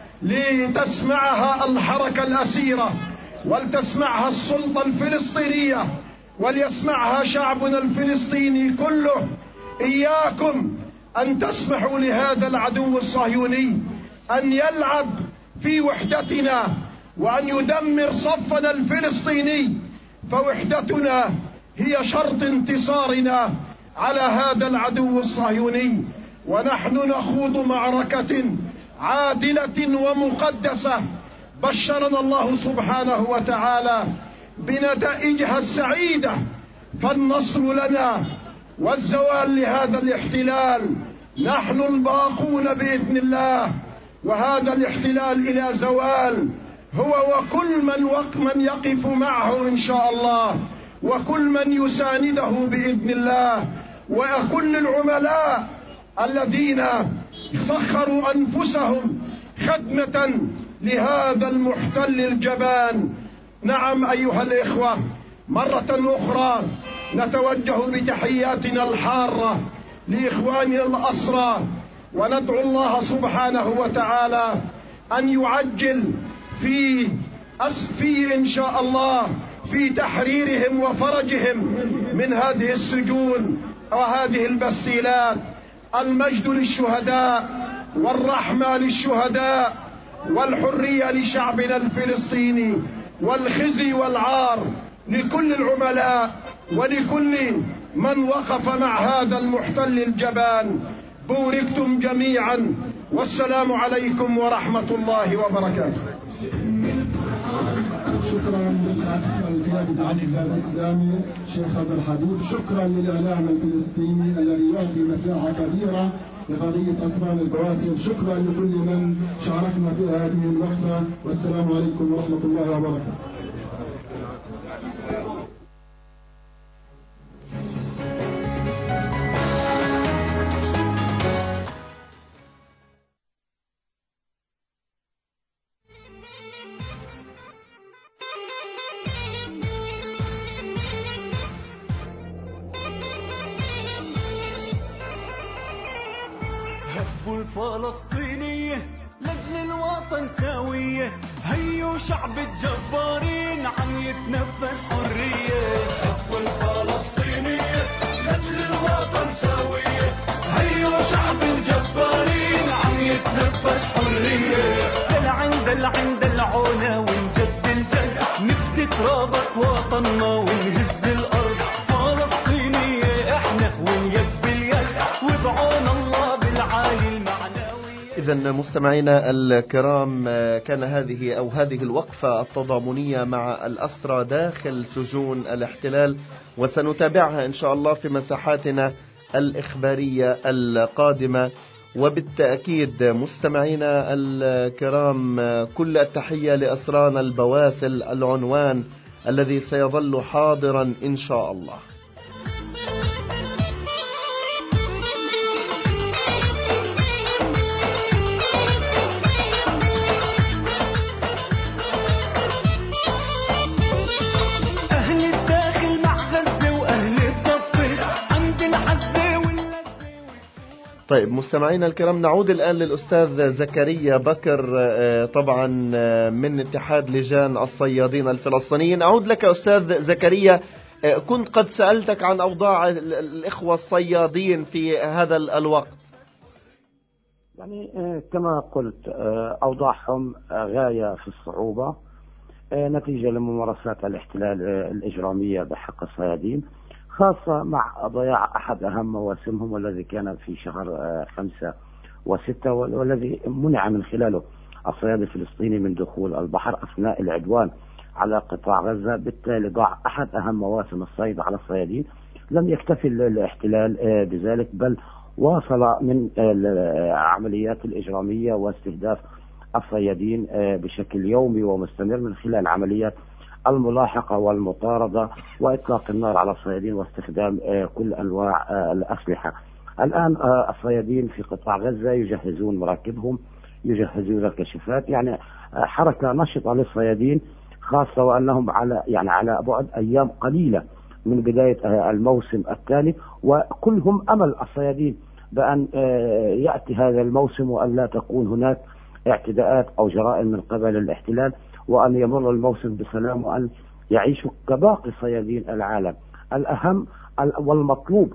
لتسمعها الحركة الأسيرة ولتسمعها السلطة الفلسطينية وليسمعها شعبنا الفلسطيني كله. إياكم أن تسمحوا لهذا العدو الصهيوني أن يلعب في وحدتنا وأن يدمر صفنا الفلسطيني، فوحدتنا هي شرط انتصارنا على هذا العدو الصهيوني. ونحن نخوض معركة عادلة ومقدسة بشرنا الله سبحانه وتعالى بنتائجها السعيدة، فالنصر لنا والزوال لهذا الاحتلال. نحن الباقون بإذن الله، وهذا الاحتلال إلى زوال هو وكل من من يقف معه إن شاء الله، وكل من يسانده بإذن الله، وكل العملاء الذين سخروا أنفسهم خدمة لهذا المحتل الجبان. نعم أيها الإخوة، مرة أخرى نتوجه بتحياتنا الحارة لإخواننا الأسرى، وندعو الله سبحانه وتعالى أن يعجل في في إن شاء الله في تحريرهم وفرجهم من هذه السجون وهذه البستيلات. المجد للشهداء والرحمة للشهداء والحرية لشعبنا الفلسطيني، والخزي والعار لكل العملاء ولكل من وقف مع هذا المحتل الجبان. بوركتم جميعا، والسلام عليكم ورحمة الله وبركاته. شكرا للأخ القيادي الإعلام الإسلامي شيخ عبد الحبيب، شكرا للإعلام الفلسطيني الذي يعطي مساحة كبيرة لقضية أسران البواسل. شكرا لكل من شاركنا في هذه الوقفة، والسلام عليكم ورحمة الله وبركاته. هبوا الفلسطينية لأجل الوطن سوية، هيو شعب الجبارين عم يتنفس حرية. هبوا الفلسطينية لأجل الوطن سوية، هيو شعب الجبارين عم يتنفس حرية. العند العند العلا ونجد الجد، نفدي ترابك وطننا ونهز الأرض. فلسطينية احنا واليد باليد، وبعون الله بالعالي المعنوي. إذن مستمعينا الكرام، كان هذه أو هذه الوقفة التضامنية مع الأسرى داخل سجون الاحتلال، وسنتابعها إن شاء الله في مساحاتنا الإخبارية القادمة. وبالتأكيد مستمعينا الكرام، كل التحية لأسران البواسل، العنوان الذي سيظل حاضرا إن شاء الله. طيب مستمعينا الكرام، نعود الآن للأستاذ زكريا بكر، طبعا من اتحاد لجان الصيادين الفلسطينيين. أعود لك أستاذ زكريا، كنت قد سألتك عن أوضاع الإخوة الصيادين في هذا الوقت. يعني كما قلت أوضاعهم غاية في الصعوبة نتيجة لممارسات الاحتلال الإجرامية بحق الصيادين، خاصة مع ضياع أحد أهم مواسمهم والذي كان في شهر خمسة وستة، والذي منع من خلاله الصياد الفلسطيني من دخول البحر أثناء العدوان على قطاع غزة. بالتالي ضاع أحد أهم مواسم الصيد على الصيادين. لم يكتفي الاحتلال بذلك، بل واصل من العمليات الإجرامية واستهداف الصيادين بشكل يومي ومستمر من خلال عمليات الملاحقة والمطاردة وإطلاق النار على الصيادين واستخدام كل أنواع الأسلحة. الآن الصيادين في قطاع غزة يجهزون مراكبهم، يجهزون الكشافات، يعني حركة نشطة للصيادين، خاصة وأنهم على يعني على بعد أيام قليلة من بداية الموسم الثاني، وكلهم أمل الصيادين بأن يأتي هذا الموسم وأن لا تكون هناك اعتداءات أو جرائم من قبل الاحتلال، وأن يمر الموسم بسلام، وأن يعيشوا كباقي صيادين العالم. الأهم والمطلوب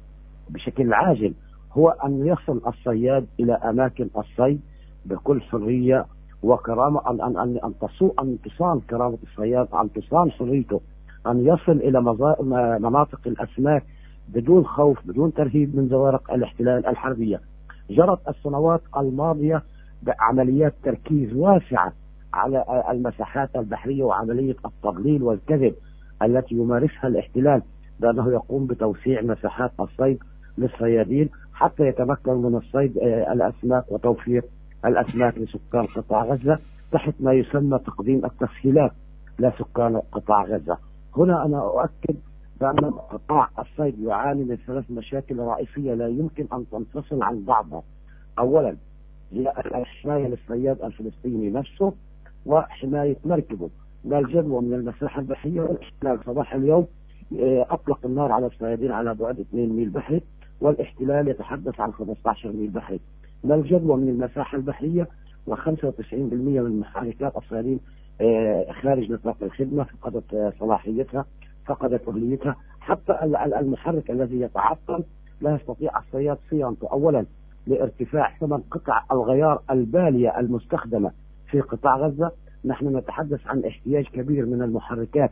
بشكل عاجل هو أن يصل الصياد إلى أماكن الصيد بكل حرية وكرامة، أن أن أن أن تصون أن تصان كرامة الصياد، أن تصان حريته، أن يصل إلى مناطق الأسماك بدون خوف، بدون ترهيب من زوارق الاحتلال الحربية. جرت السنوات الماضية بعمليات تركيز واسعة على المساحات البحرية وعملية التضليل والكذب التي يمارسها الاحتلال، بأنه يقوم بتوسيع مساحات الصيد للصيادين حتى يتمكن من الصيد الأسماك وتوفير الأسماك لسكان قطاع غزة تحت ما يسمى تقديم التسهيلات لسكان قطاع غزة. هنا أنا أؤكد بأن قطاع الصيد يعاني من ثلاث مشاكل رئيسية لا يمكن أن تنفصل عن بعضها. أولا هي الحماية للصياد الفلسطيني نفسه وحماية مركبه من الجدوى من المساحة البحرية. والاحتلال صباح اليوم أطلق النار على الصيادين على بعد اثنين ميل بحري، والاحتلال يتحدث عن خمسة عشر ميل بحري من الجدوى من المساحة البحرية، وخمسة وتسعين بالمئة من محركات الصيادين خارج نطاق الخدمة، فقدت صلاحيتها، فقدت أهليتها. حتى المحرك الذي يتعطل لا يستطيع الصياد صيانته، أولا لارتفاع ثمن قطع الغيار البالية المستخدمة في قطاع غزة. نحن نتحدث عن احتياج كبير من المحركات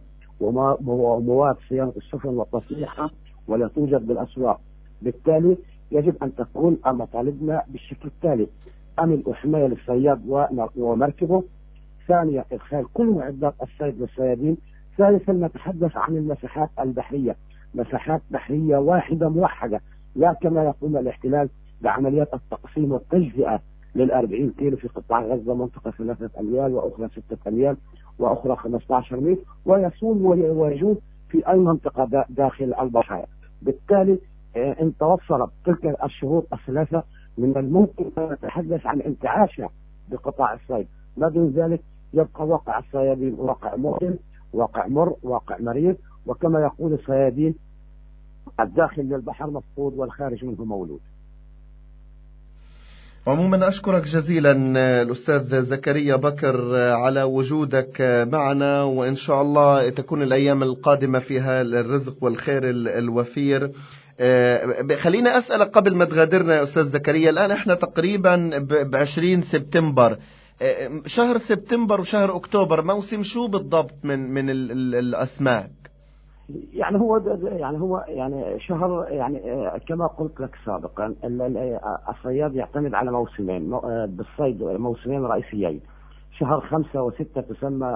ومواد صيانة السفن وتصليحها ولا توجد بالأسواق. بالتالي يجب أن تكون مطالبنا بالشكل التالي: أمن وحماية للصياد ومركبه. ثانيا إدخال كل معدات الصيد للصيادين. ثالثا نتحدث عن المساحات البحرية، مساحات بحرية واحدة موحدة، لا كما يقوم الاحتلال بعمليات التقسيم والتجزئة للأربعين كيلو في قطاع غزة، منطقة ثلاثة أميال وأخرى ستة أميال وأخرى خمسة عشر متر، ويصوم ويجوب في أي منطقة داخل البحيرة. بالتالي إن توفرت تلك الشروط الثلاثة من الممكن أن نتحدث عن انتعاشها بقطاع الصيد. ما دون ذلك يبقى واقع الصيادين واقع مؤلم، واقع مر، واقع مريض، وكما يقول الصيادين الداخل للبحر مفقود والخارج منه مولود. عموما أشكرك جزيلا الأستاذ زكريا بكر على وجودك معنا، وإن شاء الله تكون الأيام القادمة فيها الرزق والخير الوفير. خلينا أسألك قبل ما تغادرنا يا أستاذ زكريا، الآن إحنا تقريبا بعشرين سبتمبر، شهر سبتمبر وشهر أكتوبر موسم شو بالضبط من من الأسماك؟ يعني هو يعني هو يعني شهر، يعني كما قلت لك سابقا الصياد يعتمد على موسمين بالصيد، موسمين رئيسيين. شهر خمسة وستة تسمى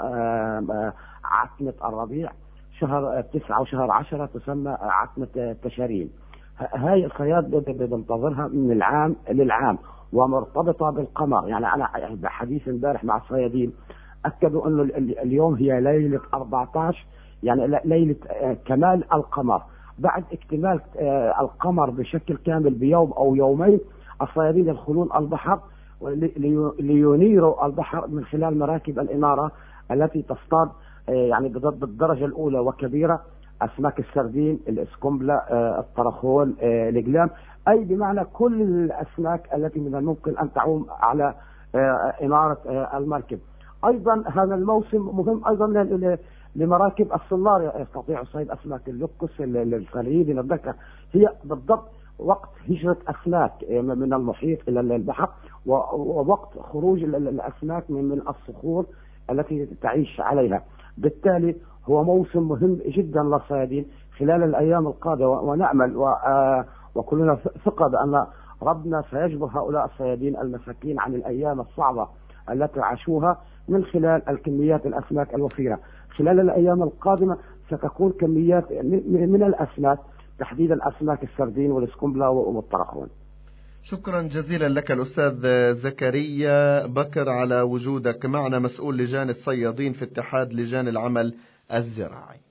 عتمة الربيع، شهر تسعة وشهر عشرة تسمى عتمة تشرين. هاي الصياد بننتظرها من العام للعام ومرتبطة بالقمر. يعني أنا بحديث امبارح مع الصيادين أكدوا أنه اليوم هي ليلة أربعة عشر، يعني ليلة كمال القمر. بعد اكتمال القمر بشكل كامل بيوم أو يومين الصيادين يدخلون البحر لينيروا البحر من خلال مراكب الإنارة التي تصطاد يعني بالدرجة الأولى وكبيرة أسماك السردين، الإسكمبلة، الطرخول، الإقلام، أي بمعنى كل الأسماك التي من الممكن أن تعوم على إنارة المركب. أيضا هذا الموسم مهم أيضا لمراكب الصنار، يستطيع صيد أسماك اللوكس، الفريد، الذكر. هي بالضبط وقت هجرة أسماك من المحيط إلى البحر، ووقت خروج الأسماك من الصخور التي تعيش عليها. بالتالي هو موسم مهم جدا للصيادين خلال الأيام القادمة، ونأمل وكلنا ثقة بأن ربنا سيجبر هؤلاء الصيادين المساكين عن الأيام الصعبة التي عاشوها من خلال الكميات الأسماك الوفيرة. خلال الأيام القادمة ستكون كميات من الأسماك، تحديدا أسماك السردين والإسكمبلة والطرخون. شكرا جزيلا لك الأستاذ زكريا بكر على وجودك معنا، مسؤول لجان الصيادين في اتحاد لجان العمل الزراعي.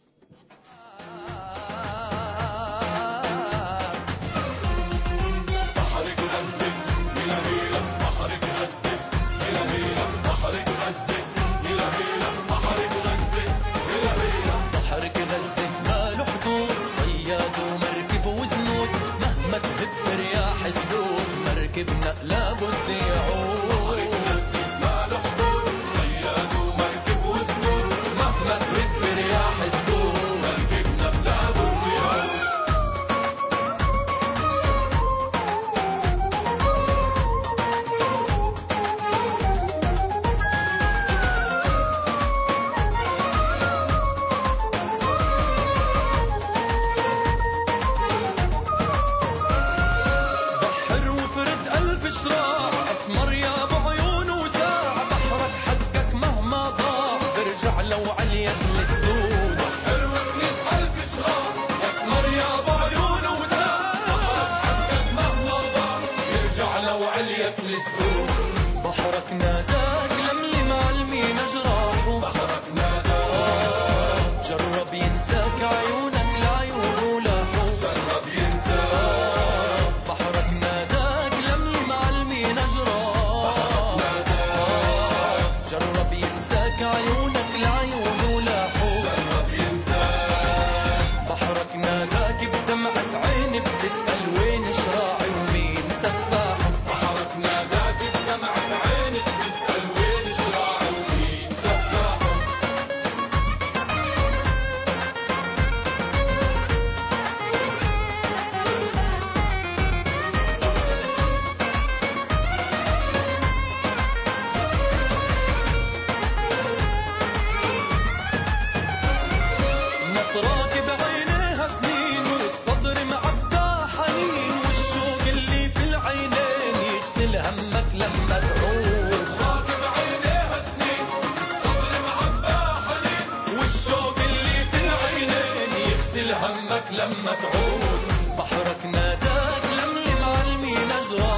لما تعود بحرك ناداك لملم عالمي نجرة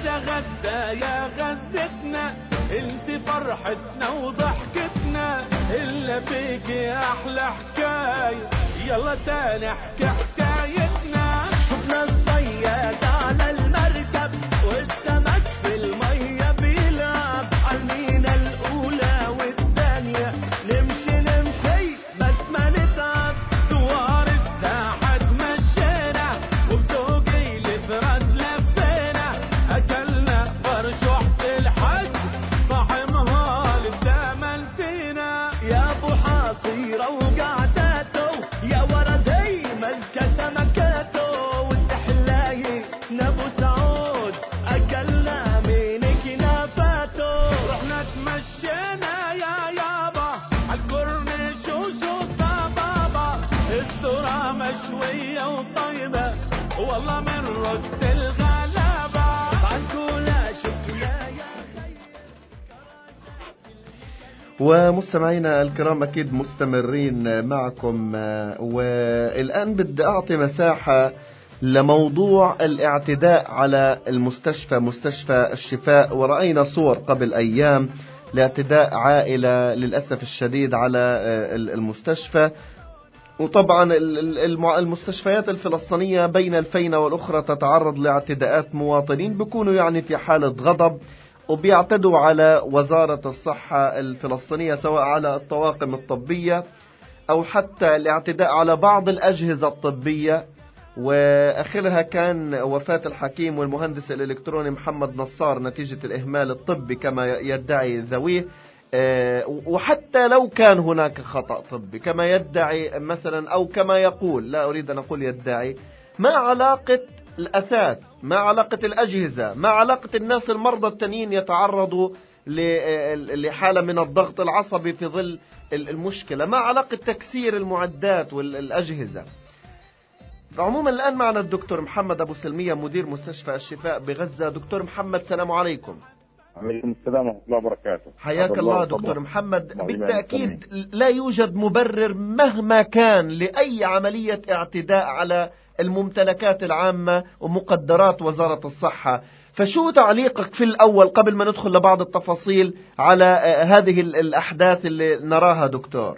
غزة غزة يا غزتنا، انت فرحتنا وضحكتنا، إلا فيك يا أحلى حكاية، يلا تاني احكي حكايتنا. شفنا الصياد على المركب والسمك في المية بيلعب، عالمينا الأولى والثانية نمشي نمشي بس ما نتعب، دوار الساحة تمشينا وبسوقي الفرس لفينا، أكلنا فرش وحد الحج طعمها للثمن سينا. يا أبو حصيرة وقعداته يا ولدي ملكة سمكاته، والتحلاي نبو سعود أكلنا منك نفاته، رحنا تمشينا يا يابا عالكورنيش وشوطة بابا، الذرة مشوية وطيبة والله من رقص الغلابة، عالكولا شفنا يا ومستمعينا الكرام أكيد مستمرين معكم، والآن بدي أعطي مساحة لموضوع الاعتداء على المستشفى مستشفى الشفاء. ورأينا صور قبل أيام لاعتداء عائلة للأسف الشديد على المستشفى. وطبعا المستشفيات الفلسطينية بين الفينة والأخرى تتعرض لاعتداءات مواطنين بيكونوا يعني في حالة غضب، وبيعتدوا على وزارة الصحة الفلسطينية سواء على الطواقم الطبية أو حتى الاعتداء على بعض الأجهزة الطبية. وآخرها كان وفاة الحكيم والمهندس الإلكتروني محمد نصار نتيجة الإهمال الطبي كما يدعي ذويه، وحتى لو كان هناك خطأ طبي كما يدعي مثلا أو كما يقول، لا أريد أن أقول يدعي، ما علاقة الأثاث، ما علاقة الأجهزة، ما علاقة الناس المرضى التانيين يتعرضوا لحالة من الضغط العصبي في ظل المشكلة، ما علاقة تكسير المعدات والأجهزة. عموما الآن معنا الدكتور محمد أبو سلمية مدير مستشفى الشفاء بغزة. دكتور محمد سلام عليكم. عليكم السلام ورحمة الله وبركاته. حياك الله دكتور محمد. بالتأكيد لا يوجد مبرر مهما كان لأي عملية اعتداء على الممتلكات العامة ومقدرات وزارة الصحة، فشو تعليقك في الأول قبل ما ندخل لبعض التفاصيل على هذه الأحداث اللي نراها دكتور؟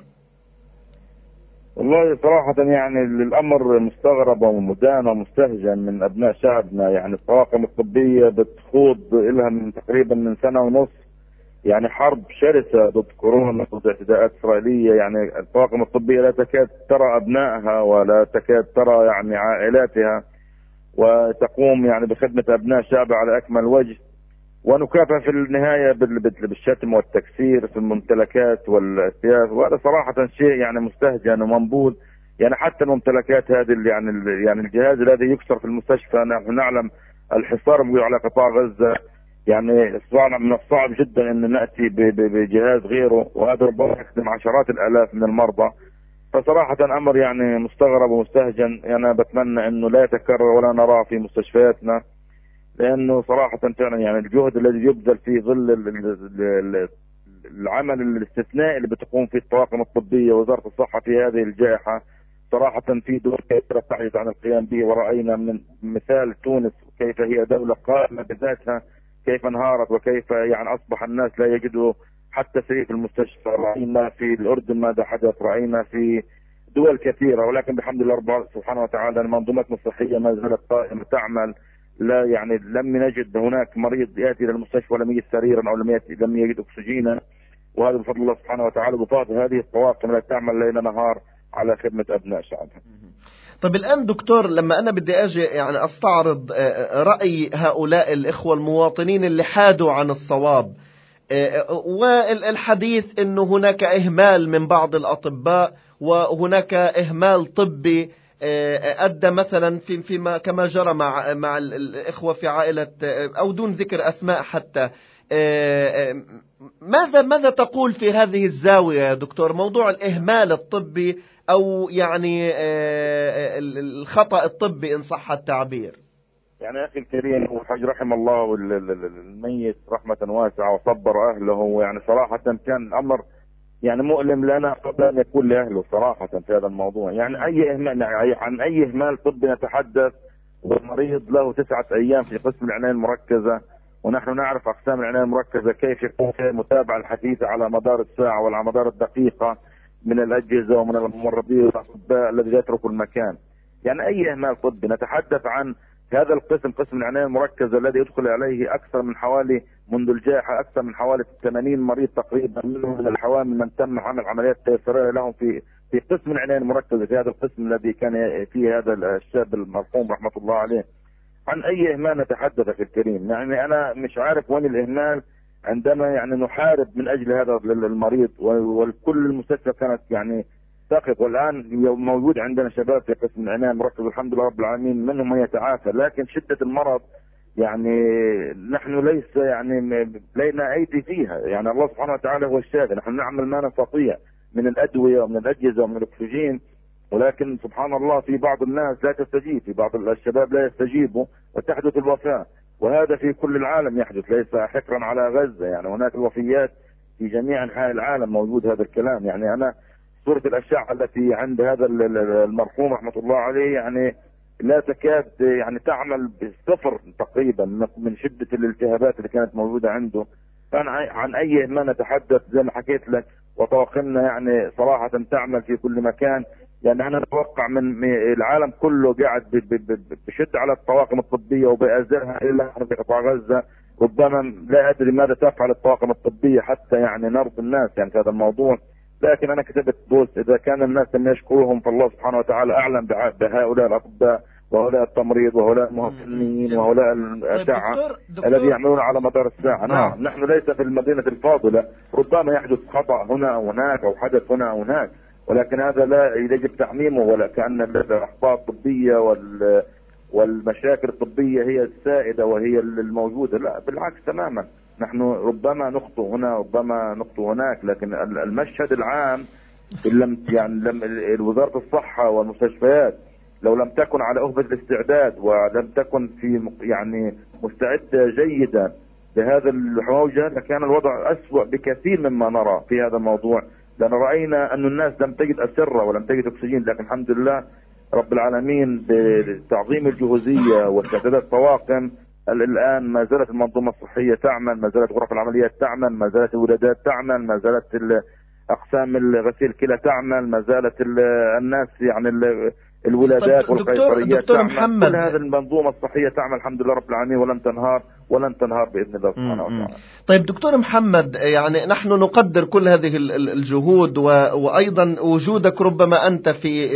والله صراحة يعني الأمر مستغرب ومدان ومستهجن من أبناء شعبنا. يعني الطواقم الطبية بتخوض إلها من تقريبا من سنة ونص يعني حرب شرسة ضد كورونا، ضد اعتداءات إسرائيلية. يعني الطواقم الطبية لا تكاد ترى أبنائها ولا تكاد ترى يعني عائلاتها، وتقوم يعني بخدمة أبناء شعبها على أكمل وجه، ونكافئ في النهاية بالشتم والتكسير في الممتلكات والسياسة. وهذا صراحة شيء يعني مستهجن ومنبوذ. يعني حتى الممتلكات هذه اللي يعني يعني الجهاز الذي يكسر في المستشفى، نحن نعلم الحصار على قطاع غزة، يعني صعب من الصعب جدا ان ناتي بجهاز غيره، وهذا ربما يخدم عشرات الالاف من المرضى. فصراحة امر يعني مستغرب ومستهجن. انا يعني بتمنى انه لا يتكرر ولا نراه في مستشفياتنا، لانه صراحة فعلا يعني الجهد الذي يبذل في ظل العمل الاستثنائي اللي بتقوم فيه الطواقم الطبية ووزارة الصحة في هذه الجائحة، صراحة في دور كثيرة تعجز عن القيام به. ورأينا من مثال تونس كيف هي دولة قائمة بذاتها كيف انهارت، وكيف يعني اصبح الناس لا يجدوا حتى سرير في المستشفى. رأينا في الأردن ماذا حدث، رأينا في دول كثيرة. ولكن بحمد الله رب سبحانه وتعالى المنظومات الصحية ما زالت قائمة تعمل. لا يعني لم نجد هناك مريض يأتي إلى المستشفى ولم يجد سريرا أو لم يأتي لم يجد أكسجينا، وهذا بفضل الله سبحانه وتعالى بفضل هذه الطواقم التي تعمل ليل نهار على خدمة أبناء شعبها. طيب الآن دكتور، لما أنا بدي أجي يعني أستعرض رأي هؤلاء الإخوة المواطنين اللي حادوا عن الصواب، والحديث أنه هناك إهمال من بعض الأطباء وهناك إهمال طبي أدى مثلا في فيما كما جرى مع مع الإخوة في عائلة أو دون ذكر أسماء حتى، ماذا ماذا تقول في هذه الزاوية يا دكتور، موضوع الإهمال الطبي أو يعني الخطأ الطبي إن صح التعبير؟ يعني أخي الكريم، وحج رحم الله الميت رحمة واسعة وصبر أهله. يعني صراحة كان أمر يعني مؤلم لنا قبل أن يكون لأهله صراحة في هذا الموضوع. يعني أي إهمال، عن أي إهمال طبي نتحدث، والمريض له تسعة أيام في قسم العناية المركزة، ونحن نعرف أقسام العناية المركزة كيف يكون فيها المتابعة الحديثة على مدار الساعة وعلى مدار الدقيقة من الأجهزة ومن الممرضين والأطباء الذي يتركوا المكان. يعني أي إهمال طبي. نتحدث عن هذا القسم، قسم العناية المركزة الذي يدخل عليه أكثر من حوالي منذ الجائحة أكثر من حوالي ثمانين مريض تقريبا، منهم من الحوامل من تم عمل عمليات تيسيرية لهم في في قسم العناية المركزة، في هذا القسم الذي كان فيه هذا الشاب المرحوم رحمة الله عليه. عن أي إهمال نتحدث في الكريم؟ يعني أنا مش عارف وين الإهمال عندما يعني نحارب من أجل هذا المريض، وكل المستشفى كانت يعني ساقط، والآن موجود عندنا شباب في قسم العناية المركزة الحمد لله رب العالمين منهم من يتعافى، لكن شدة المرض يعني نحن ليس يعني لنا أيدي فيها. يعني الله سبحانه وتعالى هو الشافي، نحن نعمل ما نستطيع من الأدوية ومن الأجهزة ومن الأكسجين، ولكن سبحان الله في بعض الناس لا تستجيب، في بعض الشباب لا يستجيبوا وتحدث الوفاة، وهذا في كل العالم يحدث، ليس حكرا على غزة. يعني هناك الوفيات في جميع أنحاء العالم موجود هذا الكلام. يعني أنا صورة الأشعة التي عند هذا المرحوم رحمة الله عليه يعني لا تكاد يعني تعمل بالصفر تقريبا من شدة الالتهابات اللي كانت موجودة عنده. كان عن أي ما نتحدث زي ما حكيت لك، وطواقمنا يعني صراحة تعمل في كل مكان. يعني أنا أتوقع من العالم كله قاعد بشد على الطواقم الطبية وبأزرها إلا في قطاع غزة. ربما لا أدري ماذا تفعل الطواقم الطبية حتى يعني نرضي الناس يعني في هذا الموضوع. لكن أنا كتبت بوست، إذا كان الناس لم يشكروهم فالله سبحانه وتعالى أعلم بهؤلاء الأطباء وهؤلاء التمريض وهؤلاء المهندسين وهؤلاء الأشعة الذي يعملون على مدار الساعة. نعم نحن ليس في المدينة الفاضلة، ربما يحدث خطأ هنا أو هناك أو حدث هنا أو هناك، ولكن هذا لا يجب تعميمه، ولا كأن الأخطاء الطبية وال والمشاكل الطبية هي السائدة وهي الموجودة. لا بالعكس تماما، نحن ربما نخطئ هنا ربما نخطئ هناك، لكن المشهد العام لم يعني لم وزارة الصحة والمستشفيات لو لم تكن على أهبة الاستعداد ولم تكن في يعني مستعدة جيدا لهذا الموجة لكان الوضع أسوأ بكثير مما نرى في هذا الموضوع. لأن رأينا أن الناس لم تجد أسرة ولم تجد أكسجين، لكن الحمد لله رب العالمين بتعظيم الجهوزية واستعدادات الطواقم الآن ما زالت المنظومة الصحية تعمل، ما زالت غرف العمليات تعمل، ما زالت الولادات تعمل، ما زالت أقسام الغسيل الكلى تعمل، ما زالت الناس يعني الولادات والقيصريات تعمل. محمد. كل هذه المنظومة الصحية تعمل الحمد لله رب العالمين ولم تنهار ولن تنهار بإذن الله سبحانه وتعالى. طيب دكتور محمد، يعني نحن نقدر كل هذه الجهود وأيضا وجودك ربما أنت في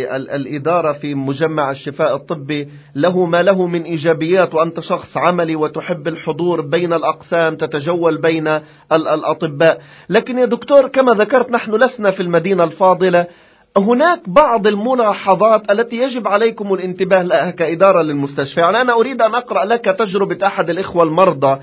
الإدارة في مجمع الشفاء الطبي له ما له من إيجابيات، وأنت شخص عملي وتحب الحضور بين الأقسام، تتجول بين الأطباء. لكن يا دكتور كما ذكرت نحن لسنا في المدينة الفاضلة، هناك بعض الملاحظات التي يجب عليكم الانتباه لها كإدارة للمستشفى. يعني أنا أريد أن أقرأ لك تجربة أحد الإخوة المرضى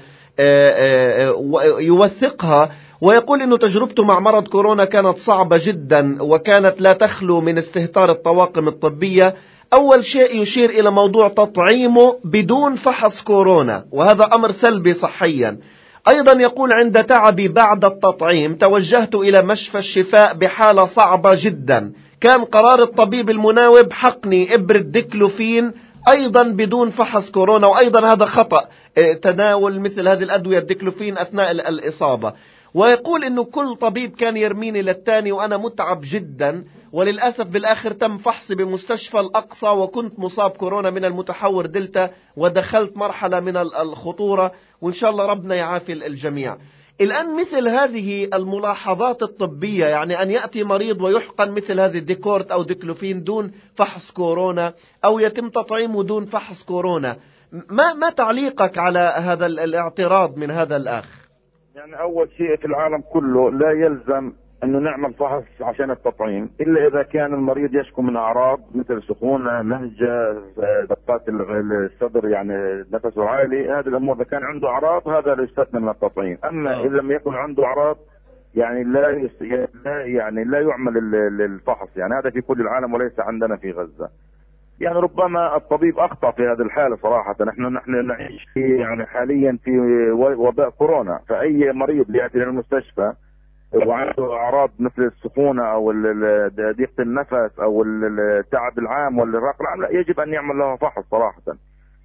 يوثقها ويقول إنه تجربته مع مرض كورونا كانت صعبة جدا وكانت لا تخلو من استهتار الطواقم الطبية. أول شيء يشير إلى موضوع تطعيمه بدون فحص كورونا، وهذا أمر سلبي صحيا. أيضا يقول عند تعبي بعد التطعيم توجهت إلى مشفى الشفاء بحالة صعبة جدا، كان قرار الطبيب المناوب حقني إبرة ديكلوفين أيضا بدون فحص كورونا، وأيضا هذا خطأ تناول مثل هذه الأدوية الديكلوفين أثناء الإصابة. ويقول إنه كل طبيب كان يرميني للتاني وأنا متعب جدا، وللأسف بالآخر تم فحصي بمستشفى الأقصى وكنت مصاب كورونا من المتحور دلتا ودخلت مرحلة من الخطورة، وإن شاء الله ربنا يعافي الجميع. الآن مثل هذه الملاحظات الطبية، يعني أن يأتي مريض ويحقن مثل هذه الديكورت أو ديكلوفين دون فحص كورونا أو يتم تطعيمه دون فحص كورونا، ما ما تعليقك على هذا الاعتراض من هذا الأخ؟ يعني أول شيء في العالم كله لا يلزم أنه نعمل فحص عشان التطعيم إلا إذا كان المريض يشكو من أعراض مثل سخونة، نهجة، دقات الصدر، يعني نفسه عالي، هذه الأمور إذا كان عنده أعراض هذا لا يستثنى من التطعيم. أما إذا لم يكن عنده أعراض يعني لا يس... يعني لا يعمل الفحص، يعني هذا في كل العالم وليس عندنا في غزة. يعني ربما الطبيب أخطأ في هذه الحالة صراحة. نحن نحن نعيش في يعني حاليا في وباء كورونا، فأي مريض يأتي للمستشفى وعنده أعراض مثل السخونة أو ضيق النفس أو التعب العام والإرهاق العام لا يجب أن يعمل له فحص صراحة.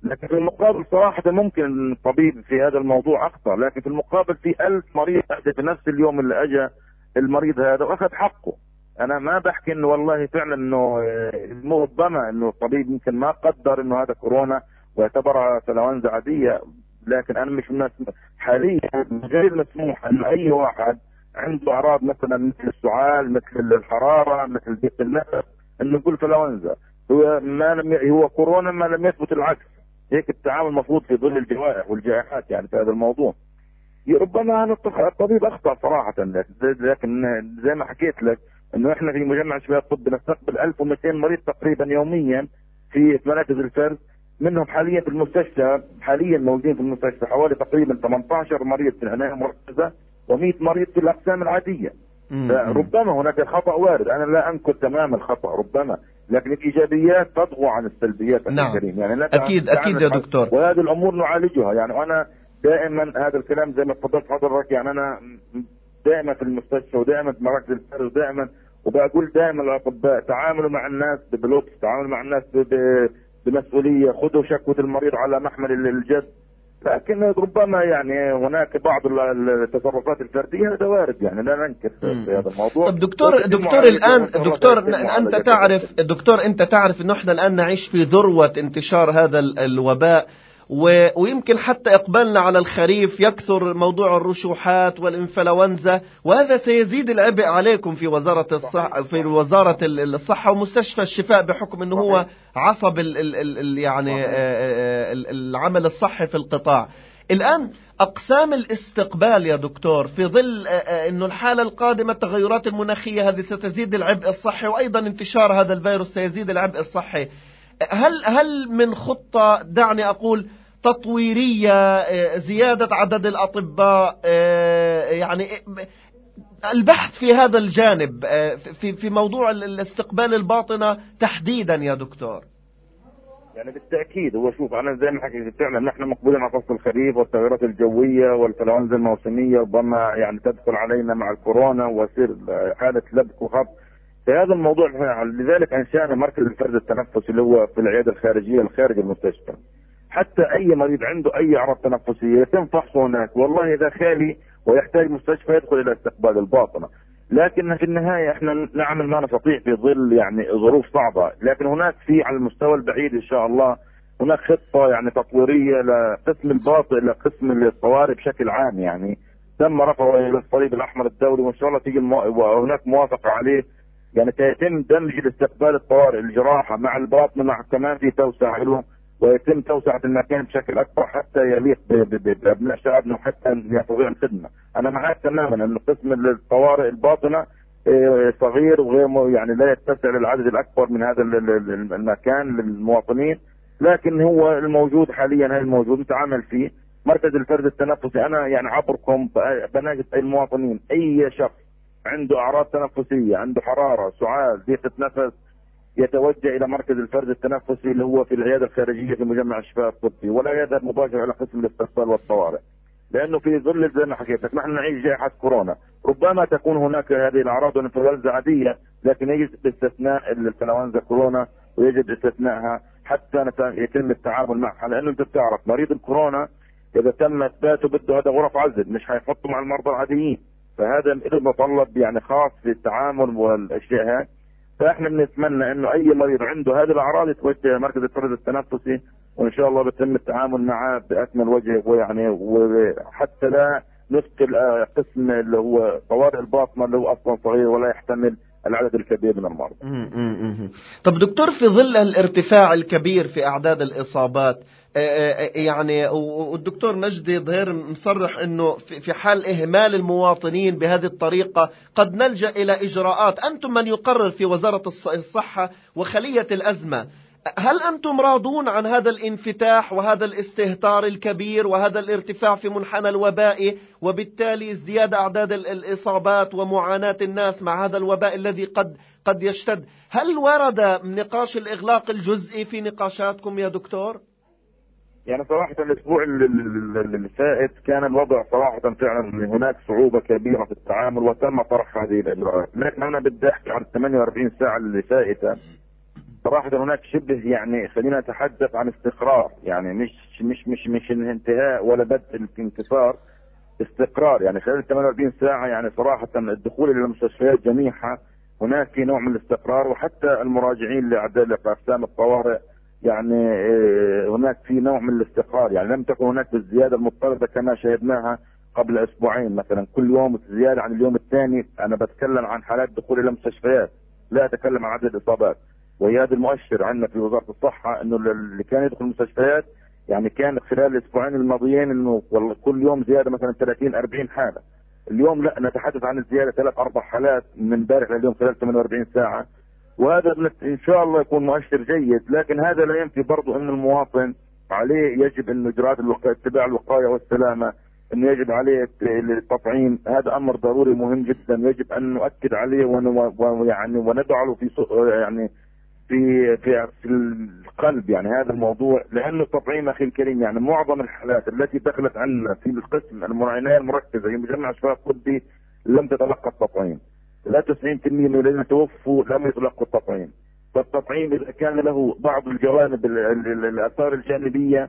لكن في المقابل صراحة ممكن الطبيب في هذا الموضوع أخطأ، لكن في المقابل في ألف مريض أتى في نفس اليوم اللي أجى المريض هذا وأخذ حقه. أنا ما بحكي إنه والله فعلا إنه ربما إنه الطبيب يمكن ما قدر إنه هذا كورونا واعتبرها انفلونزا عادية، لكن أنا مش من حاليا غير مسموح إنه أي واحد عنده أعراض مثلا مثل السعال مثل الحرارة مثل ضيق النفس إنه يقول انفلونزا. هو ما لم هو كورونا ما لم يثبت العكس. هيك التعامل المفروض في ظل الجوائح والجائحات يعني في هذا الموضوع. ربما هذا الطبيب اخطا صراحه، لكن زي ما حكيت لك انه احنا في مجمع شباب الطب نستقبل ألف ومئتين مريض تقريبا يوميا في مراكز الفرد، منهم حاليا في المستشفى حاليا موجودين في المستشفى حوالي تقريبا ثمانية عشر مريض في العنايه المركزه ومئة مريض في الاقسام العاديه. فربما هناك الخطا وارد، انا لا انكر تمام الخطا ربما، لكن الايجابيات تطغى عن السلبيات. نعم. الكريم يعني اكيد اكيد يا دكتور، وهذه الامور نعالجها. يعني انا دائما هذا الكلام زي ما تفضلت حضرتك، يعني انا دائما في المستشفى ودائما في مراكز الفرد ودائما وبقول دائما للاطباء تعاملوا مع الناس بلطف، تعاملوا مع الناس بمسؤوليه، خذوا شكوى المريض على محمل الجد. لكن ربما يعني هناك بعض التصرفات الفرديه هذا وارد، يعني لا ننكر في هذا الموضوع. طب دكتور دكتور الان دكتور انت تعرف دكتور انت تعرف انه احنا الان نعيش في ذروه انتشار هذا الوباء، ويمكن حتى إقبالنا على الخريف يكثر موضوع الرشوحات والإنفلونزا، وهذا سيزيد العبء عليكم في وزارة الصحة في وزارة الصحة ومستشفى الشفاء، بحكم أنه هو عصب ال ال ال يعني العمل الصحي في القطاع. الآن أقسام الاستقبال يا دكتور في ظل أنه الحالة القادمة التغيرات المناخية هذه ستزيد العبء الصحي، وأيضا انتشار هذا الفيروس سيزيد العبء الصحي. هل هل من خطة دعني أقول تطويرية، زيادة عدد الأطباء، يعني البحث في هذا الجانب في في موضوع الاستقبال الباطنة تحديدا يا دكتور؟ يعني بالتأكيد هو شوف أنا زي ما حكيت فعلا نحن مقبلين على فصل الخريف والتغيرات الجوية والانفلونزا الموسمية، ربما يعني تدخل علينا مع الكورونا ويصير حالة لبك وخط في هذا الموضوع. لذلك أنشأنا مركز الفرد التنفسي اللي هو في العيادة الخارجية الخارج المستشفى، حتى أي مريض عنده أي أعراض تنفسية يتم فحصه هناك، والله إذا خالي ويحتاج مستشفى يدخل إلى استقبال الباطنة. لكن في النهاية احنا نعمل ما نستطيع في ظل يعني ظروف صعبة، لكن هناك في على المستوى البعيد إن شاء الله هناك خطة يعني تطويرية لقسم الباطن لقسم الطوارئ بشكل عام، يعني تم رفعه إلى الصليب الأحمر الدولي وإن شاء الله تيجي المو... وهناك موافقة عليه، يعني سيتم دمج الاستقبال الطوارئ الجراحة مع الباطن مع كمان في توسعة له، ويتم توسعة المكان بشكل أكبر حتى يليق بأبناء شعبنا وحتى يستطيع الخدمة. أنا معك تماما أن قسم الطوارئ الباطنة صغير وغير يعني لا يتسع للعدد الأكبر من هذا المكان للمواطنين، لكن هو الموجود حاليا هذا الموجود نتعامل فيه. مركز الفرد التنفسي أنا يعني عبركم بناشد أي المواطنين أي شخص عنده أعراض تنفسية، عنده حرارة، سعال، ضيقة نفس، يتوجه إلى مركز الفرد التنفسي اللي هو في العيادة الخارجية في مجمع الشفاء الطبي، ولا يذهب مباشرة إلى قسم الاستقبال والطوارئ، لأنه في ظل زي ما حكيت لك نحن نعيش جائحة كورونا، ربما تكون هناك هذه الأعراض والإنفلونزا عادية، لكن يجب استثناء الإنفلونزا كورونا ويجب استثناءها حتى يتم التعامل معها، لأنه أنت بتعرف مريض الكورونا إذا تم إثباته بده هذا غرف عزل مش هيحطه مع المرضى العاديين، فهذا متطلب يعني خاص في التعامل والأشياء هاي. فاحنا بنتمنى انه اي مريض عنده هذه الاعراض يتوجه مركز الفرد التنفسي، وان شاء الله بيتم التعامل معه باكمل وجه، ويعني وحتى لا نثقل قسم اللي هو طوارئ الباطنه اللي هو اصلا صغير ولا يحتمل العدد الكبير من المرضى. طب دكتور في ظل الارتفاع الكبير في اعداد الاصابات، يعني والدكتور مجدي ظهير مصرح انه في حال اهمال المواطنين بهذه الطريقة قد نلجأ الى اجراءات، انتم من يقرر في وزارة الصحة وخلية الازمة، هل انتم راضون عن هذا الانفتاح وهذا الاستهتار الكبير وهذا الارتفاع في منحنى الوباء، وبالتالي ازدياد اعداد الاصابات ومعاناة الناس مع هذا الوباء الذي قد قد يشتد؟ هل ورد نقاش الاغلاق الجزئي في نقاشاتكم يا دكتور؟ يعني صراحة الأسبوع اللي فات كان الوضع صراحة فعلا هناك صعوبة كبيرة في التعامل وتم طرح هذه الإجراءات، لكن أنا بدي أحكي عن ثمانية وأربعين ساعة اللي فاتت صراحة هناك شبه يعني خلينا نتحدث عن استقرار، يعني مش مش مش مش انتهاء ولا بدء الانتصار، استقرار. يعني خلال ثمانية وأربعين ساعة يعني صراحة الدخول إلى المستشفيات جميعها هناك في نوع من الاستقرار، وحتى المراجعين لأعداد أقسام الطوارئ يعني هناك في نوع من الاستقرار. يعني لم تكن هناك الزيادة المضطردة كما شاهدناها قبل أسبوعين مثلا، كل يوم زيادة عن اليوم الثاني. أنا بتكلم عن حالات دخول إلى المستشفيات، لا أتكلم عن عدد الإصابات. وهي هذا المؤشر عندنا في وزارة الصحة انه اللي كان يدخل المستشفيات يعني كان خلال الاسبوعين الماضيين انه والله كل يوم زيادة مثلا ثلاثين أربعين حالة. اليوم لا، نتحدث عن الزيادة ثلاث اربع حالات من امبارح لليوم خلال ثمانية وأربعين ساعة، وهذا ان شاء الله يكون مؤشر جيد. لكن هذا لا ينفي برضه ان المواطن عليه يجب انه اجراءات الوقاية، اتباع الوقاية والسلامة، انه يجب عليه التطعيم. هذا امر ضروري مهم جدا، يجب ان نؤكد عليه ويعني وندعو له في يعني في في في القلب يعني هذا الموضوع، لانه التطعيم اخي الكريم يعني معظم الحالات التي دخلت عندنا في القسم العنايه المركزه في مجمع شفاء الطبي لم تتلقى التطعيم. لا تسعين بالمئة من الذين توفوا لم يتلقوا التطعيم. فالتطعيم اذا كان له بعض الجوانب الاثار الجانبيه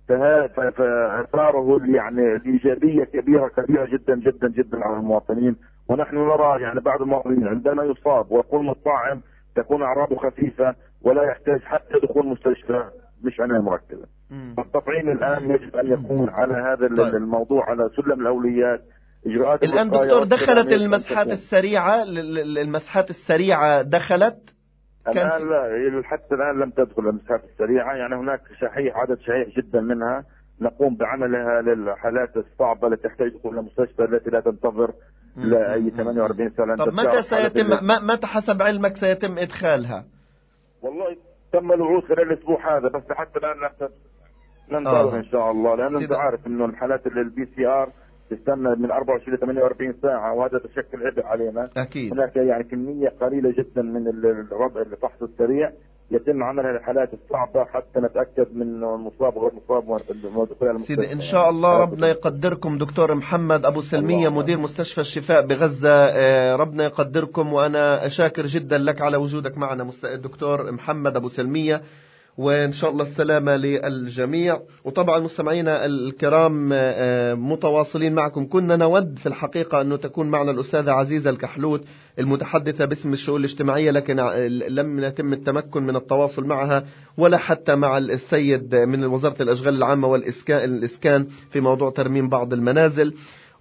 فاثاره يعني الايجابيه كبيره كبيره جدا جدا جدا على المواطنين. ونحن نرى يعني بعض المواطنين عندما يصاب ويكون مطعم تكون اعراضه خفيفه ولا يحتاج حتى دخول مستشفى مش عنايه مركزه. فالتطعيم الان يجب ان يكون على هذا طيب. الموضوع على سلم الاولويات. اجراءات الان دكتور دخلت المسحات السريعه، المسحات السريعه دخلت الان لا، حتى الان لم تدخل المسحات السريعه. يعني هناك شحيح عدد شحيح جدا منها نقوم بعملها للحالات الصعبه التي تحتاج دخول المستشفى التي لا تنتظر لاي ثمانية وأربعين ساعه. طب متى سيتم متى حسب علمك سيتم ادخالها؟ والله تم الوعود خلال الاسبوع هذا، بس حتى الان لم ننتظر ان شاء الله، لان انت عارف انه الحالات البي سي ار تستنى من أربعة وعشرين إلى ثمانية وأربعين ساعه، وهذا تشكل عبء علينا. اكيد هناك يعني كميه قليله جدا من الربع الفحص السريع يتم عملها للحالات الصعبه حتى نتاكد من المصاب وغير المصاب ودخول المستشفى. سيدي ان شاء الله ربنا يقدركم. دكتور محمد ابو سلميه مدير مستشفى الشفاء بغزه، ربنا يقدركم، وانا شاكر جدا لك على وجودك معنا الدكتور محمد ابو سلميه، وإن شاء الله السلامة للجميع. وطبعا مستمعينا الكرام متواصلين معكم. كنا نود في الحقيقة أنه تكون معنا الأستاذة عزيزة الكحلوت المتحدثة باسم الشؤون الاجتماعية، لكن لم يتم التمكن من التواصل معها ولا حتى مع السيد من وزارة الأشغال العامة والإسكان في موضوع ترميم بعض المنازل.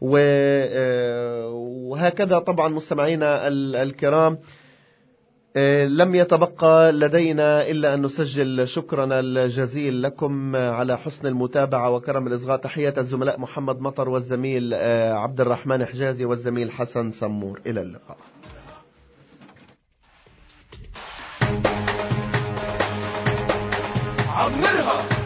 وهكذا طبعا مستمعينا الكرام لم يتبقى لدينا إلا أن نسجل شكرنا الجزيل لكم على حسن المتابعة وكرم الإصغاء. تحية الزملاء محمد مطر والزميل عبد الرحمن حجازي والزميل حسن سمور. إلى اللقاء. عمرها